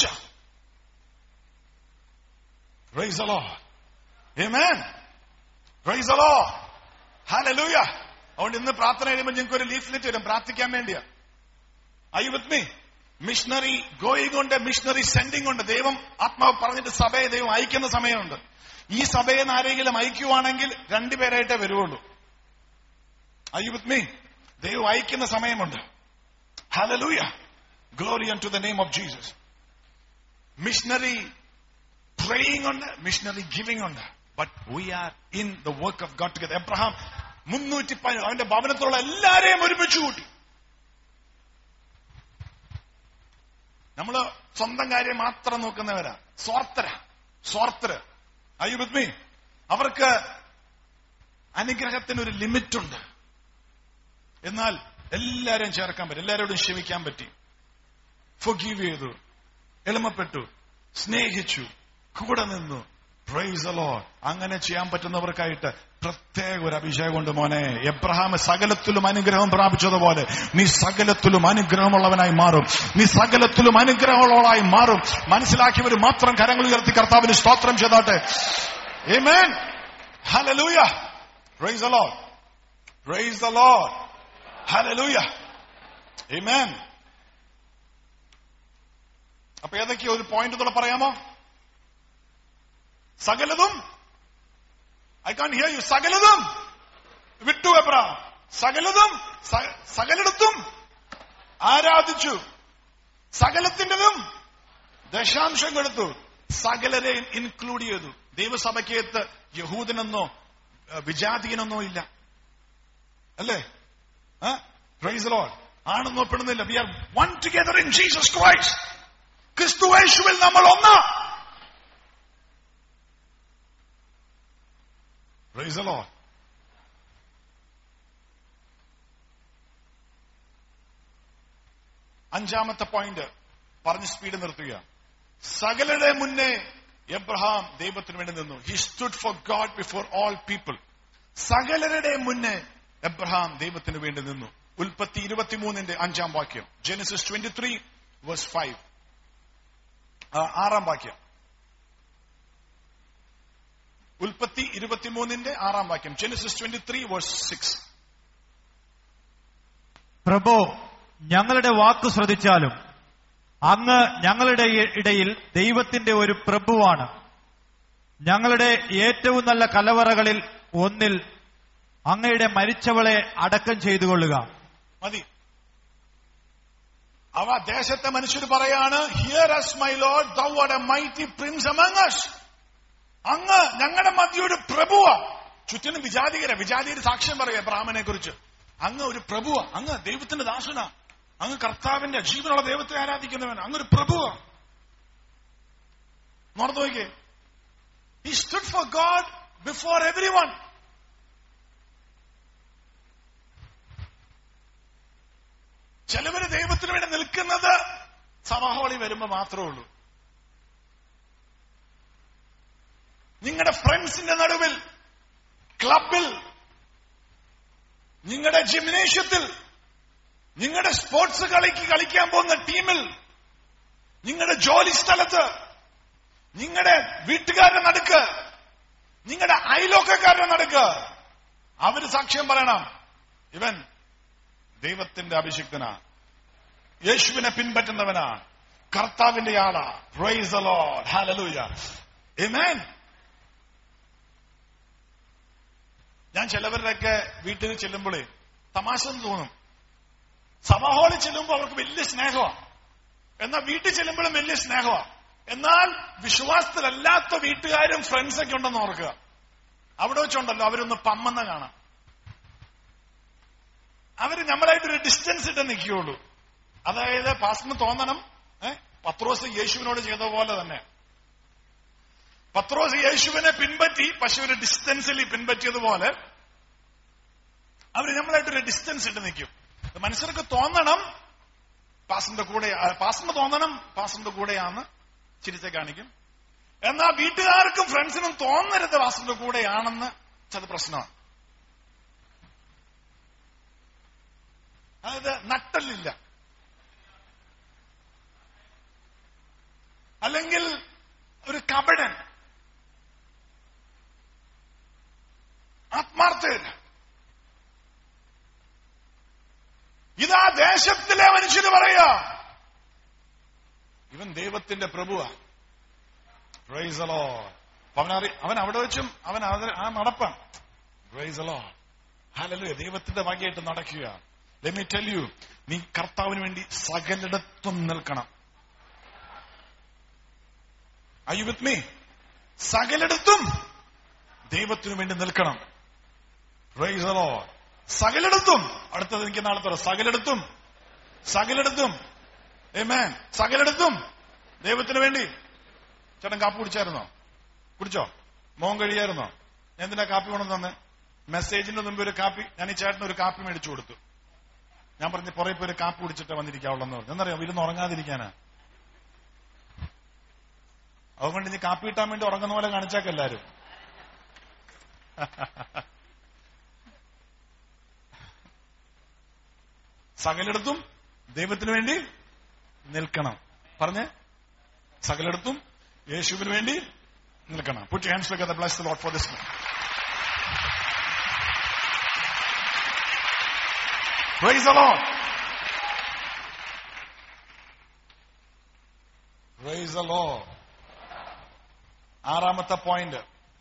A: Praise the Lord. Amen. Praise the Lord. Hallelujah. അതുകൊണ്ട് ഇന്ന് പ്രാർത്ഥന കഴിയുമ്പോൾ നിങ്ങൾക്ക് ഒരു ലീഫ്ലെറ്റ് വരും പ്രാർത്ഥിക്കാൻ വേണ്ടിയാ. Are you with me? Missionary going ഉണ്ട്, മിഷണറി സെൻഡിങ് ഉണ്ട്. ദൈവം ആത്മാവ് പറഞ്ഞിട്ട് സഭയെ ദൈവം അയക്കുന്ന സമയമുണ്ട്. ഈ സഭയെ ആരെങ്കിലും അയക്കുവാണെങ്കിൽ 2 പേരായിട്ടേ വരുവുള്ളൂ. Are you with me? ദൈവം അയക്കുന്ന സമയമുണ്ട്. Hallelujah. Glory unto the name of Jesus. Missionary praying ഉണ്ട്, മിഷണറി ഗിവിംഗ് ഉണ്ട്. But we are in the work of God together. Abraham 310 അവന്റെ ഭവനത്തിലുള്ള എല്ലാരെയും ഒരുമിച്ച് കൂട്ടി. നമ്മള് സ്വന്തം കാര്യം മാത്രം നോക്കുന്നവരാ, സ്വാർത്ഥര്. Are you with me? അവർക്ക് അനുഗ്രഹത്തിന് ഒരു ലിമിറ്റ് ഉണ്ട്. എന്നാൽ എല്ലാരെയും ചേർക്കാൻ പറ്റും, എല്ലാവരോടും ക്ഷമിക്കാൻ പറ്റി, forgive ചെയ്തു, എളിമപ്പെട്ടു, സ്നേഹിച്ചു, കൂടെ നിന്നു. Praise the Lord. അങ്ങനെ ചെയ്യാൻ പറ്റുന്നവർക്കായിട്ട് പ്രത്യേക ഒരു അഭിഷേകം ഉണ്ട് മോനെ. എബ്രഹാം സകലത്തിലും അനുഗ്രഹം പ്രാപിച്ചതുപോലെ നീ സകലത്തിലും അനുഗ്രഹമുള്ളവനായി മാറും, നീ സകലത്തിലും അനുഗ്രഹമുള്ളവളായി മാറും. മനസ്സിലാക്കിയവർ മാത്രം കരങ്ങൾ ഉയർത്തി കർത്താവിന് സ്തോത്രം ചെയ്താട്ടെ. Amen. Hallelujah. Praise the Lord. Praise the Lord. Hallelujah. Amen. അപ്പൊ ഏതൊക്കെയോ ഒരു പോയിന്റ് കൂടെ പറയാമോ? സകലതും, I can't hear you. സകലതും വിട്ടു എബ്രഹാം, സകലയിടത്തും ആരാധിച്ചു, സകലത്തിൻ്റെതും ദശാംശം കൊടുത്തു, സകലരെയും ഇൻക്ലൂഡ് ചെയ്തു. ദൈവസഭയ്ക്കകത്ത് യഹൂദനെന്നോ വിജാതീയനെന്നോ ഇല്ല, അല്ലേ? Praise the Lord. ആണെന്നോ പെടുന്നില്ല. We are one together in Jesus Christ. ക്രിസ്തു യേശുവിൽ നമ്മൾ ഒന്ന്. Praise the Lord. അഞ്ചാമത്തെ പോയിന്റ് പറഞ്ഞ് സ്പീഡ് നിർത്തുക. സകലരുടെ മുന്നേ എബ്രഹാം ദൈവത്തിന് വേണ്ടി നിന്നു. He stood for God before all people. സകലരുടെ മുന്നേ എബ്രഹാം ദൈവത്തിന് വേണ്ടി നിന്നു. ഉൽപ്പത്തി 23 5 വാക്യം. Genesis 23 verse 5. 6 വാക്യം. ഉൽപ്പത്തി 23 6 വാക്യം. Genesis 23 verse 6.
B: പ്രഭോ, ഞങ്ങളുടെ വാക്ക് ശ്രദ്ധിച്ചാലും അങ്ങ് ഞങ്ങളുടെ ഇടയിൽ ദൈവത്തിന്റെ ഒരു പ്രഭുവാണ്. ഞങ്ങളുടെ ഏറ്റവും നല്ല കലവറകളിൽ ഒന്നിൽ അങ്ങയുടെ മരിച്ചവളെ അടക്കം ചെയ്തുകൊള്ളുക.
A: മതി. അവ ദേശത്തെ മനുഷ്യർ പറയാണ്, Hear us, my Lord, thou art a mighty prince among us. അങ്ങ് ഞങ്ങളുടെ മധ്യ ഒരു പ്രഭുവ. ചുറ്റിനും വിജാതികര് സാക്ഷ്യം പറയുക ബ്രാഹ്മണനെ കുറിച്ച്. അങ്ങ് ഒരു പ്രഭുവ, അങ്ങ് ദൈവത്തിന്റെ ദാസന, അങ്ങ് കർത്താവിന്റെ ജീവനുള്ള ദൈവത്തെ ആരാധിക്കുന്നവൻ, അങ്ങൊരു പ്രഭുവ. നോർത്ത് നോക്കിയേ. He stood for God before everyone. ചിലവര് ദൈവത്തിന് വേണ്ടി നിൽക്കുന്നത് സഭാഹോളി വരുമ്പോ മാത്രമേ ഉള്ളൂ. നിങ്ങളുടെ ഫ്രണ്ട്സിന്റെ നടുവിൽ, ക്ലബിൽ, നിങ്ങളുടെ ജിംനേഷ്യത്തിൽ, നിങ്ങളുടെ സ്പോർട്സ് കളിക്കാൻ പോകുന്ന ടീമിൽ, നിങ്ങളുടെ ജോലി സ്ഥലത്ത്, നിങ്ങളുടെ വീട്ടുകാരുടെ നടുക്ക്, നിങ്ങളുടെ അയലോക്കക്കാരുടെ നടുക്ക് അവര് സാക്ഷ്യം പറയണം, ഇവൻ ദൈവത്തിന്റെ അഭിഷിക്തനാ, യേശുവിനെ പിൻപറ്റുന്നവനാ, കർത്താവിന്റെ ആളാ. Praise the Lord. Hallelujah. Amen. ഞാൻ ചിലവരുടെയൊക്കെ വീട്ടിൽ ചെല്ലുമ്പോഴേ തമാശ തോന്നും. സഭാഹാളിൽ ചെല്ലുമ്പോൾ അവർക്ക് വലിയ സ്നേഹമാണ്, എന്നാൽ വീട്ടിൽ ചെല്ലുമ്പോഴും വലിയ സ്നേഹമാണ്. എന്നാൽ വിശ്വാസത്തിലല്ലാത്ത വീട്ടുകാരും ഫ്രണ്ട്സൊക്കെ ഉണ്ടെന്ന് ഓർക്കുക. അവിടെ വെച്ചുണ്ടല്ലോ അവരൊന്ന് പമ്മെന്ന് കാണാം. അവര് നമ്മളായിട്ടൊരു ഡിസ്റ്റൻസ് ഇട്ട് നിൽക്കുകയുള്ളൂ. അതായത് പാസ്റ്ററിന് തോന്നണം പത്രോസ് യേശുവിനോട് ചെയ്ത പോലെ തന്നെ. പത്രോസ് യേശുവിനെ പിൻപറ്റി, പക്ഷെ ഒരു ഡിസ്റ്റൻസിൽ പിൻപറ്റിയതുപോലെ അവര് നമ്മളായിട്ടൊരു ഡിസ്റ്റൻസ് ഇട്ട് നിൽക്കും. മനുഷ്യർക്ക് തോന്നണം പാസ്റ്ററിന്റെ തോന്നണം പാസ്റ്ററിന്റെ കൂടെയാന്ന് ചിരിച്ച കാണിക്കും. എന്നാൽ വീട്ടുകാർക്കും ഫ്രണ്ട്സിനും തോന്നരുത് പാസ്റ്ററിന്റെ കൂടെയാണെന്ന്. അത് പ്രശ്നമാണ്. അതായത് നട്ടല്ലില്ല, അല്ലെങ്കിൽ ഒരു കപടൻ, ആത്മാർത്ഥയില്ല. ഇതാ ദേശത്തിലെ മനുഷ്യന് പറയാ, ഇവൻ ദൈവത്തിന്റെ പ്രഭുവാ. Price the Lord. അവൻ അവിടെ വെച്ചും അവൻ ആ നടപ്പാണ്. Praise the Lord. ഹല്ലേലൂയ. ദൈവത്തിന്റെ വകയായിട്ട് നടക്കുക. Let me tell you, നീ കർത്താവിന് വേണ്ടി സകലിടത്തും നിൽക്കണം. Are you with me? സകലിടത്തും ദൈവത്തിനു വേണ്ടി നിൽക്കണം. Praise the Lord. സകലിടത്തും. അടുത്തത് എനിക്ക് നാളെ പറയാം. സകലിടത്തും Amen. സകലിടത്തും ദൈവത്തിന് വേണ്ടി. ചേട്ടൻ കാപ്പി കുടിച്ചായിരുന്നോ? കുടിച്ചോ? മോൻ കഴിയായിരുന്നോ? എന്തിനാ കാപ്പി കൊണ്ടു തന്നെ? മെസ്സേജിന്റെ മുമ്പ് ഒരു കാപ്പി, ഞാൻ ഈ ചേട്ടന് ഒരു കാപ്പി മേടിച്ചു കൊടുത്തു. ഞാൻ പറഞ്ഞു പുറകെ പോയി ഒരു കാപ്പി കുടിച്ചിട്ട് വന്നിരിക്കാവുള്ളെന്ന് പറഞ്ഞു. എന്നറിയാം, ഇരുന്ന് ഉറങ്ങാതിരിക്കാനാ. അതുകൊണ്ട് ഇനി കാപ്പി കിട്ടാൻ വേണ്ടി ഉറങ്ങുന്ന പോലെ കാണിച്ചാക്ക എല്ലാരും. സകലിടത്തും ദൈവത്തിന് വേണ്ടി നിൽക്കണം. പറഞ്ഞേ, സകലിടത്തും യേശുവിന് വേണ്ടി നിൽക്കണം. Put your hands together. Bless the Lord for this. Praise the Lord. Praise the Lord. ആറാമത്തെ പോയിന്റ്,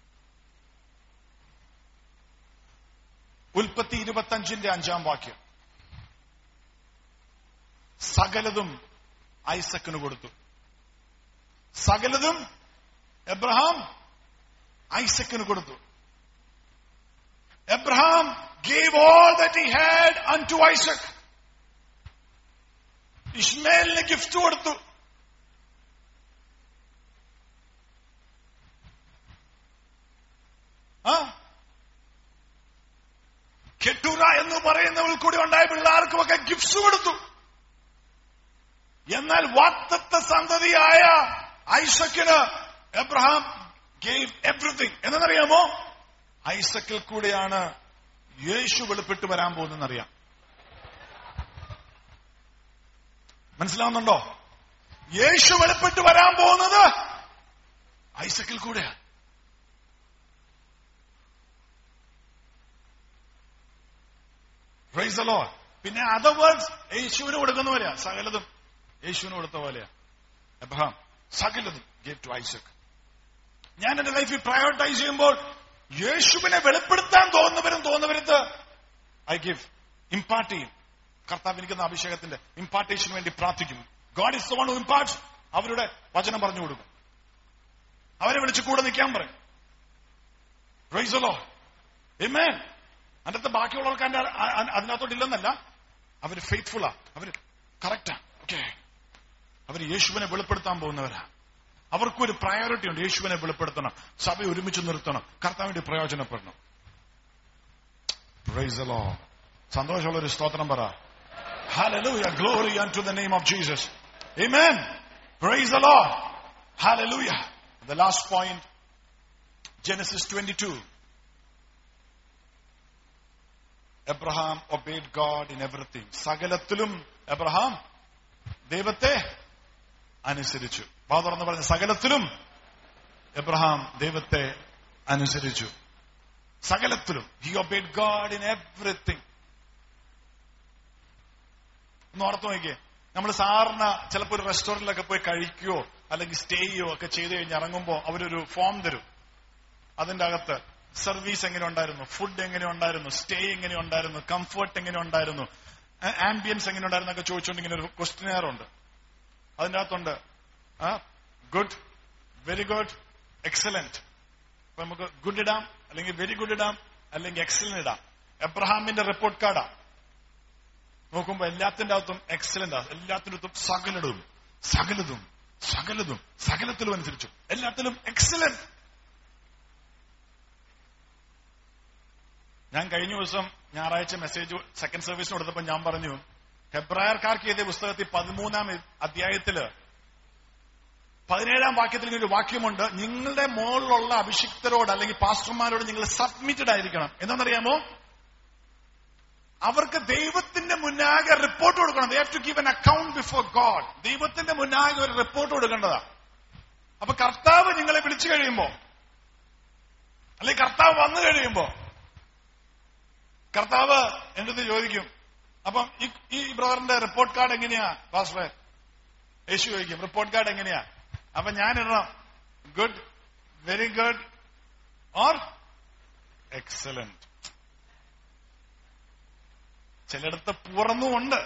A: ഉൽപ്പത്തി 25:5 സകലതും ഐസക്കിന് കൊടുത്തു. സകലതും എബ്രഹാം ഐസക്കിന് കൊടുത്തു. Abraham gave all that he had unto Isaac. ഇഷ്മേലിന് ഗിഫ്റ്റ് കൊടുത്തു. കെട്ടൂറ എന്ന് പറയുന്നവൾ കൂടി ഉണ്ടായ പിള്ളേർക്കുമൊക്കെ ഗിഫ്റ്റ്സ് കൊടുത്തു. എന്നാൽ വാഗ്ദത്ത സന്തതിയായ ഐസക്കിന് എബ്രഹാം gave everything. എന്നറിയാമോ? ഐസക്കിൽ കൂടെയാണ് യേശു വെളിപ്പെട്ട് വരാൻ പോകുന്നതെന്നറിയാം. മനസ്സിലാവുന്നുണ്ടോ? യേശു വെളിപ്പെട്ട് വരാൻ പോകുന്നത് ഐസക്കിൽ കൂടെയാണ്. Praise the Lord. പിന്നെ അതർ വേർഡ്സ് യേശുവിന് കൊടുക്കുന്ന പോലെയാ. സകലതും യേശുവിന് കൊടുത്ത പോലെയാ. എബ്രഹാം സകലതും gave to Isaac. ഞാൻ എന്റെ ലൈഫിൽ പ്രയോറിറ്റൈസ് ചെയ്യുമ്പോൾ യേശുവിനെ വെളിപ്പെടുത്താൻ തോന്നുന്നവരുത്ത് ഐ ഗിവ്, ഇമ്പാർട്ട് ചെയ്യും. കർത്താവ് എനിക്കുന്ന അഭിഷേകത്തിന്റെ ഇമ്പാർട്ടേഷന് വേണ്ടി പ്രാർത്ഥിക്കും. God is the one who imparts. അവരുടെ വചനം പറഞ്ഞു കൊടുക്കും. അവരെ വിളിച്ച് കൂടെ നിൽക്കാൻ പറയും. Praise the Lord. ആമേൻ. അതിനകത്ത് ബാക്കിയുള്ളവർക്ക് അതിനകത്തോട്ടില്ലെന്നല്ല, അവര് ഫെയ്ത്ത്ഫുള്ളാ, അവര് കറക്റ്റാ. ഓക്കെ, അവര് യേശുവിനെ വെളിപ്പെടുത്താൻ പോകുന്നവരാ. അവർക്കൊരു പ്രയോറിറ്റി ഉണ്ട്. യേശുവിനെ വെളിപ്പെടുത്തണം, സഭയെ ഒരുമിച്ച് നിർത്തണം, കർത്താവിന്റെ പ്രയോജനപ്പെടണം. Price the Lord. സന്തോഷമുള്ള ഒരു സ്തോത്രം പറ. Hallelujah. Glory unto the name of Jesus. Amen. Praise the Lord. Hallelujah. The last point, Genesis 22. Abraham obeyed God in everything. സകലത്തിലും എബ്രഹാം ദൈവത്തെ അനുസരിച്ചു. വാ തുറന്ന് പറഞ്ഞ സകലത്തിലും എബ്രഹാം ദൈവത്തെ അനുസരിച്ചു. സകലത്തിലും. He obeyed God in everything. ഒന്ന് ഓർത്ത് നോക്കിയേ. നമ്മൾ സാധാരണ ചിലപ്പോൾ ഒരു റെസ്റ്റോറന്റിലൊക്കെ പോയി കഴിക്കുകയോ അല്ലെങ്കിൽ സ്റ്റേ ചെയ്യുകയോ ഒക്കെ ചെയ്ത് കഴിഞ്ഞ് ഇറങ്ങുമ്പോൾ അവരൊരു ഫോം തരും. അതിന്റെ അകത്ത് സർവീസ് എങ്ങനെ ഉണ്ടായിരുന്നു, ഫുഡ് എങ്ങനെ ഉണ്ടായിരുന്നു, സ്റ്റേ എങ്ങനെ ഉണ്ടായിരുന്നു, കംഫർട്ട് എങ്ങനെ ഉണ്ടായിരുന്നു, ആംബിയൻസ് എങ്ങനെ ഉണ്ടായിരുന്നു ഒക്കെ ചോദിച്ചുകൊണ്ട് ഇങ്ങനെ ഒരു ക്വസ്റ്റ്യനെയർ ഉണ്ട്. അതിന്റെ അകത്തുണ്ട് ഗുഡ്, വെരി ഗുഡ്, എക്സലന്റ്. അപ്പൊ നമുക്ക് ഗുഡ് ഇടാം, അല്ലെങ്കിൽ വെരി ഗുഡ് ഇടാം, അല്ലെങ്കിൽ എക്സലന്റ് ഇടാം. എബ്രഹാമിന്റെ റിപ്പോർട്ട് കാർഡാ നോക്കുമ്പോ എല്ലാത്തിന്റെ അകത്തും എക്സലന്റ്, എല്ലാത്തിന്റെ അകത്തും സകലതും സകലതും സകലതും സകലത്തിലും അനുസരിച്ചു, എല്ലാത്തിലും എക്സലന്റ്. ഞാൻ കഴിഞ്ഞ ദിവസം ഞായറാഴ്ച മെസ്സേജ് സെക്കൻഡ് സർവീസിന് കൊടുത്തപ്പോൾ ഞാൻ പറഞ്ഞു, ഹെബ്രായർക്കാർക്ക് എഴുതിയ പുസ്തകത്തിൽ 13-ാം അധ്യായത്തില് 17-ാം വാക്യത്തിൽ ഒരു വാക്യമുണ്ട്, നിങ്ങളുടെ മുകളിലുള്ള അഭിഷിക്തരോട് അല്ലെങ്കിൽ പാസ്റ്റർമാരോട് നിങ്ങൾ സബ്മിറ്റഡ് ആയിരിക്കണം. എന്താണെന്നറിയാമോ? അവർക്ക് ദൈവത്തിന്റെ മുന്നാകെ റിപ്പോർട്ട് കൊടുക്കണം. They have to give an account before God. ദൈവത്തിന്റെ മുന്നാകെ ഒരു റിപ്പോർട്ട് കൊടുക്കേണ്ടതാ. അപ്പൊ കർത്താവ് നിങ്ങളെ വിളിച്ചു കഴിയുമ്പോ, അല്ലെങ്കിൽ കർത്താവ് വന്നു കഴിയുമ്പോ, കർത്താവ് എന്റെ അടുത്ത് ചോദിക്കും, അപ്പം ഈ ബ്രദറിന്റെ റിപ്പോർട്ട് കാർഡ് എങ്ങനെയാ പാസ്റ്ററെ? യേശു ചോദിക്കും, റിപ്പോർട്ട് കാർഡ് എങ്ങനെയാ? അപ്പൊ ഞാൻ ഇടണം good, very good or excellent. ചിലയിടത്ത് പൂർണ്ണമുണ്ട്,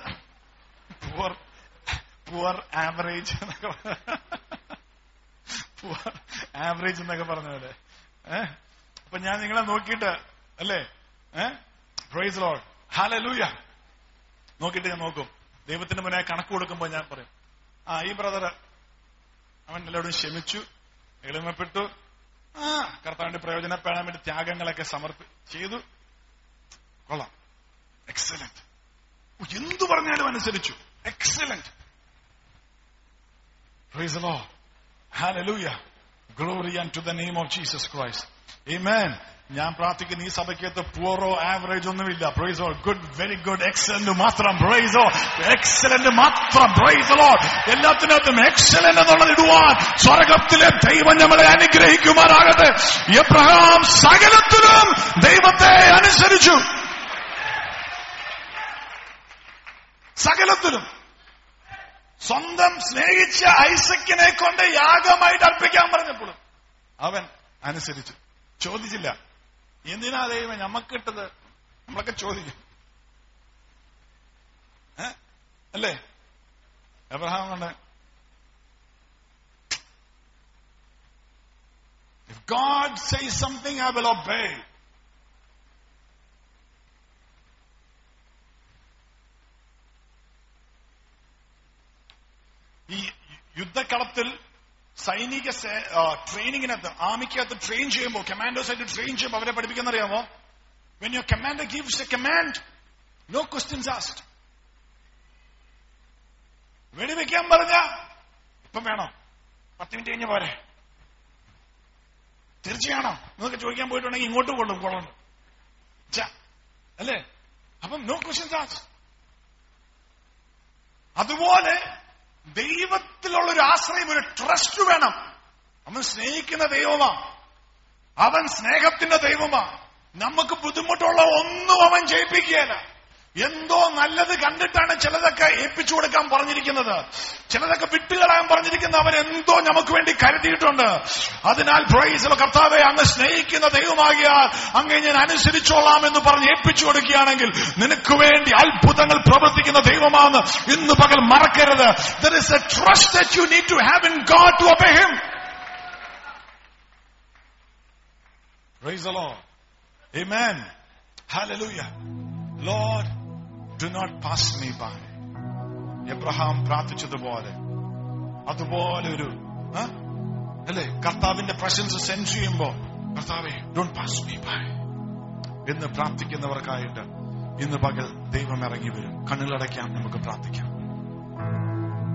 A: പുവർ ആവറേജ് എന്നൊക്കെ ആവറേജ് എന്നൊക്കെ പറഞ്ഞ പോലെ. അപ്പൊ ഞാൻ നിങ്ങളെ നോക്കിയിട്ട് അല്ലേ, പ്രൈസ് ലോർഡ്, ഹല്ലേലൂയ, നോക്കിയിട്ട് ഞാൻ നോക്കും. ദൈവത്തിന്റെ മുന്നേ കണക്ക് കൊടുക്കുമ്പോ ഞാൻ പറയും, ഈ ബ്രദർ അവൻ എല്ലാവരും ക്ഷമിച്ചു, എളിമപ്പെട്ടു, കർത്താവിന്റെ പ്രയോജനപ്പെടാൻ വേണ്ടി ത്യാഗങ്ങളൊക്കെ ചെയ്തു, കൊള്ളാം, എക്സലന്റ്. എന്തു പറഞ്ഞാലും അനുസരിച്ചു, excellent. Praise the Lord, hallelujah, glory unto the name of Jesus Christ. Amen. ഞാൻ പ്രാർത്ഥിക്കുന്ന ഈ സഭയ്ക്കകത്ത് പൂറോ ആവറേജ് ഒന്നുമില്ല. Praise Lord, good, very good, excellent മാത്രം. പ്രൈസ് ലോർഡ്, എക്സലന്റ് മാത്രം. പ്രൈസ് ലോർഡ്, എല്ലാത്തിനകത്തും എക്സലന്റ് എന്നുള്ളത് ഇടുവാൻ സ്വർഗ്ഗത്തിലെ ദൈവം നമ്മളെ അനുഗ്രഹിക്കുമാറാകട്ടെ. എബ്രഹാം സകലത്തിലും ദൈവത്തെ അനുസരിച്ചു, സകലത്തിലും. സ്വന്തം സ്നേഹിച്ച ഐസക്കിനെ കൊണ്ട് യാഗമായിട്ട് അർപ്പിക്കാൻ പറഞ്ഞപ്പോഴും അവൻ അനുസരിച്ചു, ചോദിച്ചില്ല. എന്തിനാ ദൈവം ഞമ്മക്കിട്ടത്? നമ്മളൊക്കെ ചോദിക്കും അല്ലേ? അബ്രഹാം കൊണ്ട് if God says something, I will obey. ഈ യുദ്ധക്കളത്തിൽ സൈനിക ട്രെയിനിങ്ങിനകത്ത്, ആർമിക്കകത്ത് ട്രെയിൻ ചെയ്യുമ്പോൾ, കമാൻഡോസായിട്ട് ട്രെയിൻ ചെയ്യുമ്പോൾ അവരെ പഠിപ്പിക്കുന്ന അറിയാമോ? when your commander gives a command, no questions asked. വെടിവെക്കാൻ പറഞ്ഞ ഇപ്പം വേണോ, 10 മിനിറ്റ് കഴിഞ്ഞ പോരെ, തീർച്ചയാണോ നിങ്ങൾക്ക് ചോദിക്കാൻ പോയിട്ടുണ്ടെങ്കിൽ ഇങ്ങോട്ട് കൊള്ളണം അല്ലേ? അപ്പം നോ ക്വസ്റ്റ്യൻസ് ആസ്ക്ഡ്. അതുപോലെ ദൈവത്തിലുള്ളൊരു ആശ്രയം, ഒരു ട്രസ്റ്റ് വേണം. അവൻ സ്നേഹിക്കുന്ന ദൈവമാ, അവൻ സ്നേഹത്തിന്റെ ദൈവമാ. നമുക്ക് ബുദ്ധിമുട്ടുള്ള ഒന്നും അവൻ ചെയ്യിപ്പിക്കുകയല്ല. എന്തോ നല്ലത് കണ്ടിട്ടാണ് ചിലതൊക്കെ ഏൽപ്പിച്ചു കൊടുക്കാൻ പറഞ്ഞിരിക്കുന്നത്, ചിലതൊക്കെ വിട്ടുകളയാൻ പറഞ്ഞിരിക്കുന്നത്. അവൻ എന്തോ നമുക്ക് വേണ്ടി കരുതിയിട്ടുണ്ട്. അതിനാൽ പ്രൈസ് കർത്താവേ, അങ്ങ് സ്നേഹിക്കുന്ന ദൈവമാകിയാൽ അങ്ങ് ഞാൻ അനുസരിച്ചോളാം എന്ന് പറഞ്ഞ് ഏൽപ്പിച്ചു കൊടുക്കുകയാണെങ്കിൽ നിനക്ക് വേണ്ടി അത്ഭുതങ്ങൾ പ്രവർത്തിക്കുന്ന ദൈവമാണ്. ഇന്ന് പകൽ മറക്കരുത്. There is a trust that you need to have in God to obey Him. Praise the Lord. Amen. Hallelujah. Lord, do not pass me by. Abraham പ്രാർത്ഥിച്ചതുപോലെ, അതുപോലെ ഒരു അല്ലേ, കർത്താവിന്റെ പ്രസൻസ് സെൻസ് ചെയ്യുമ്പോ കർത്താവേ ഡോണ്ട് പാസ് മീ ബൈ എന്ന് പ്രാർത്ഥിക്കുന്നവർക്കായിട്ട് ഇന്ന് പകൽ ദൈവം ഇറങ്ങി വരും. കണ്ണുകളടയ്ക്കാം, നമുക്ക് പ്രാർത്ഥിക്കാം.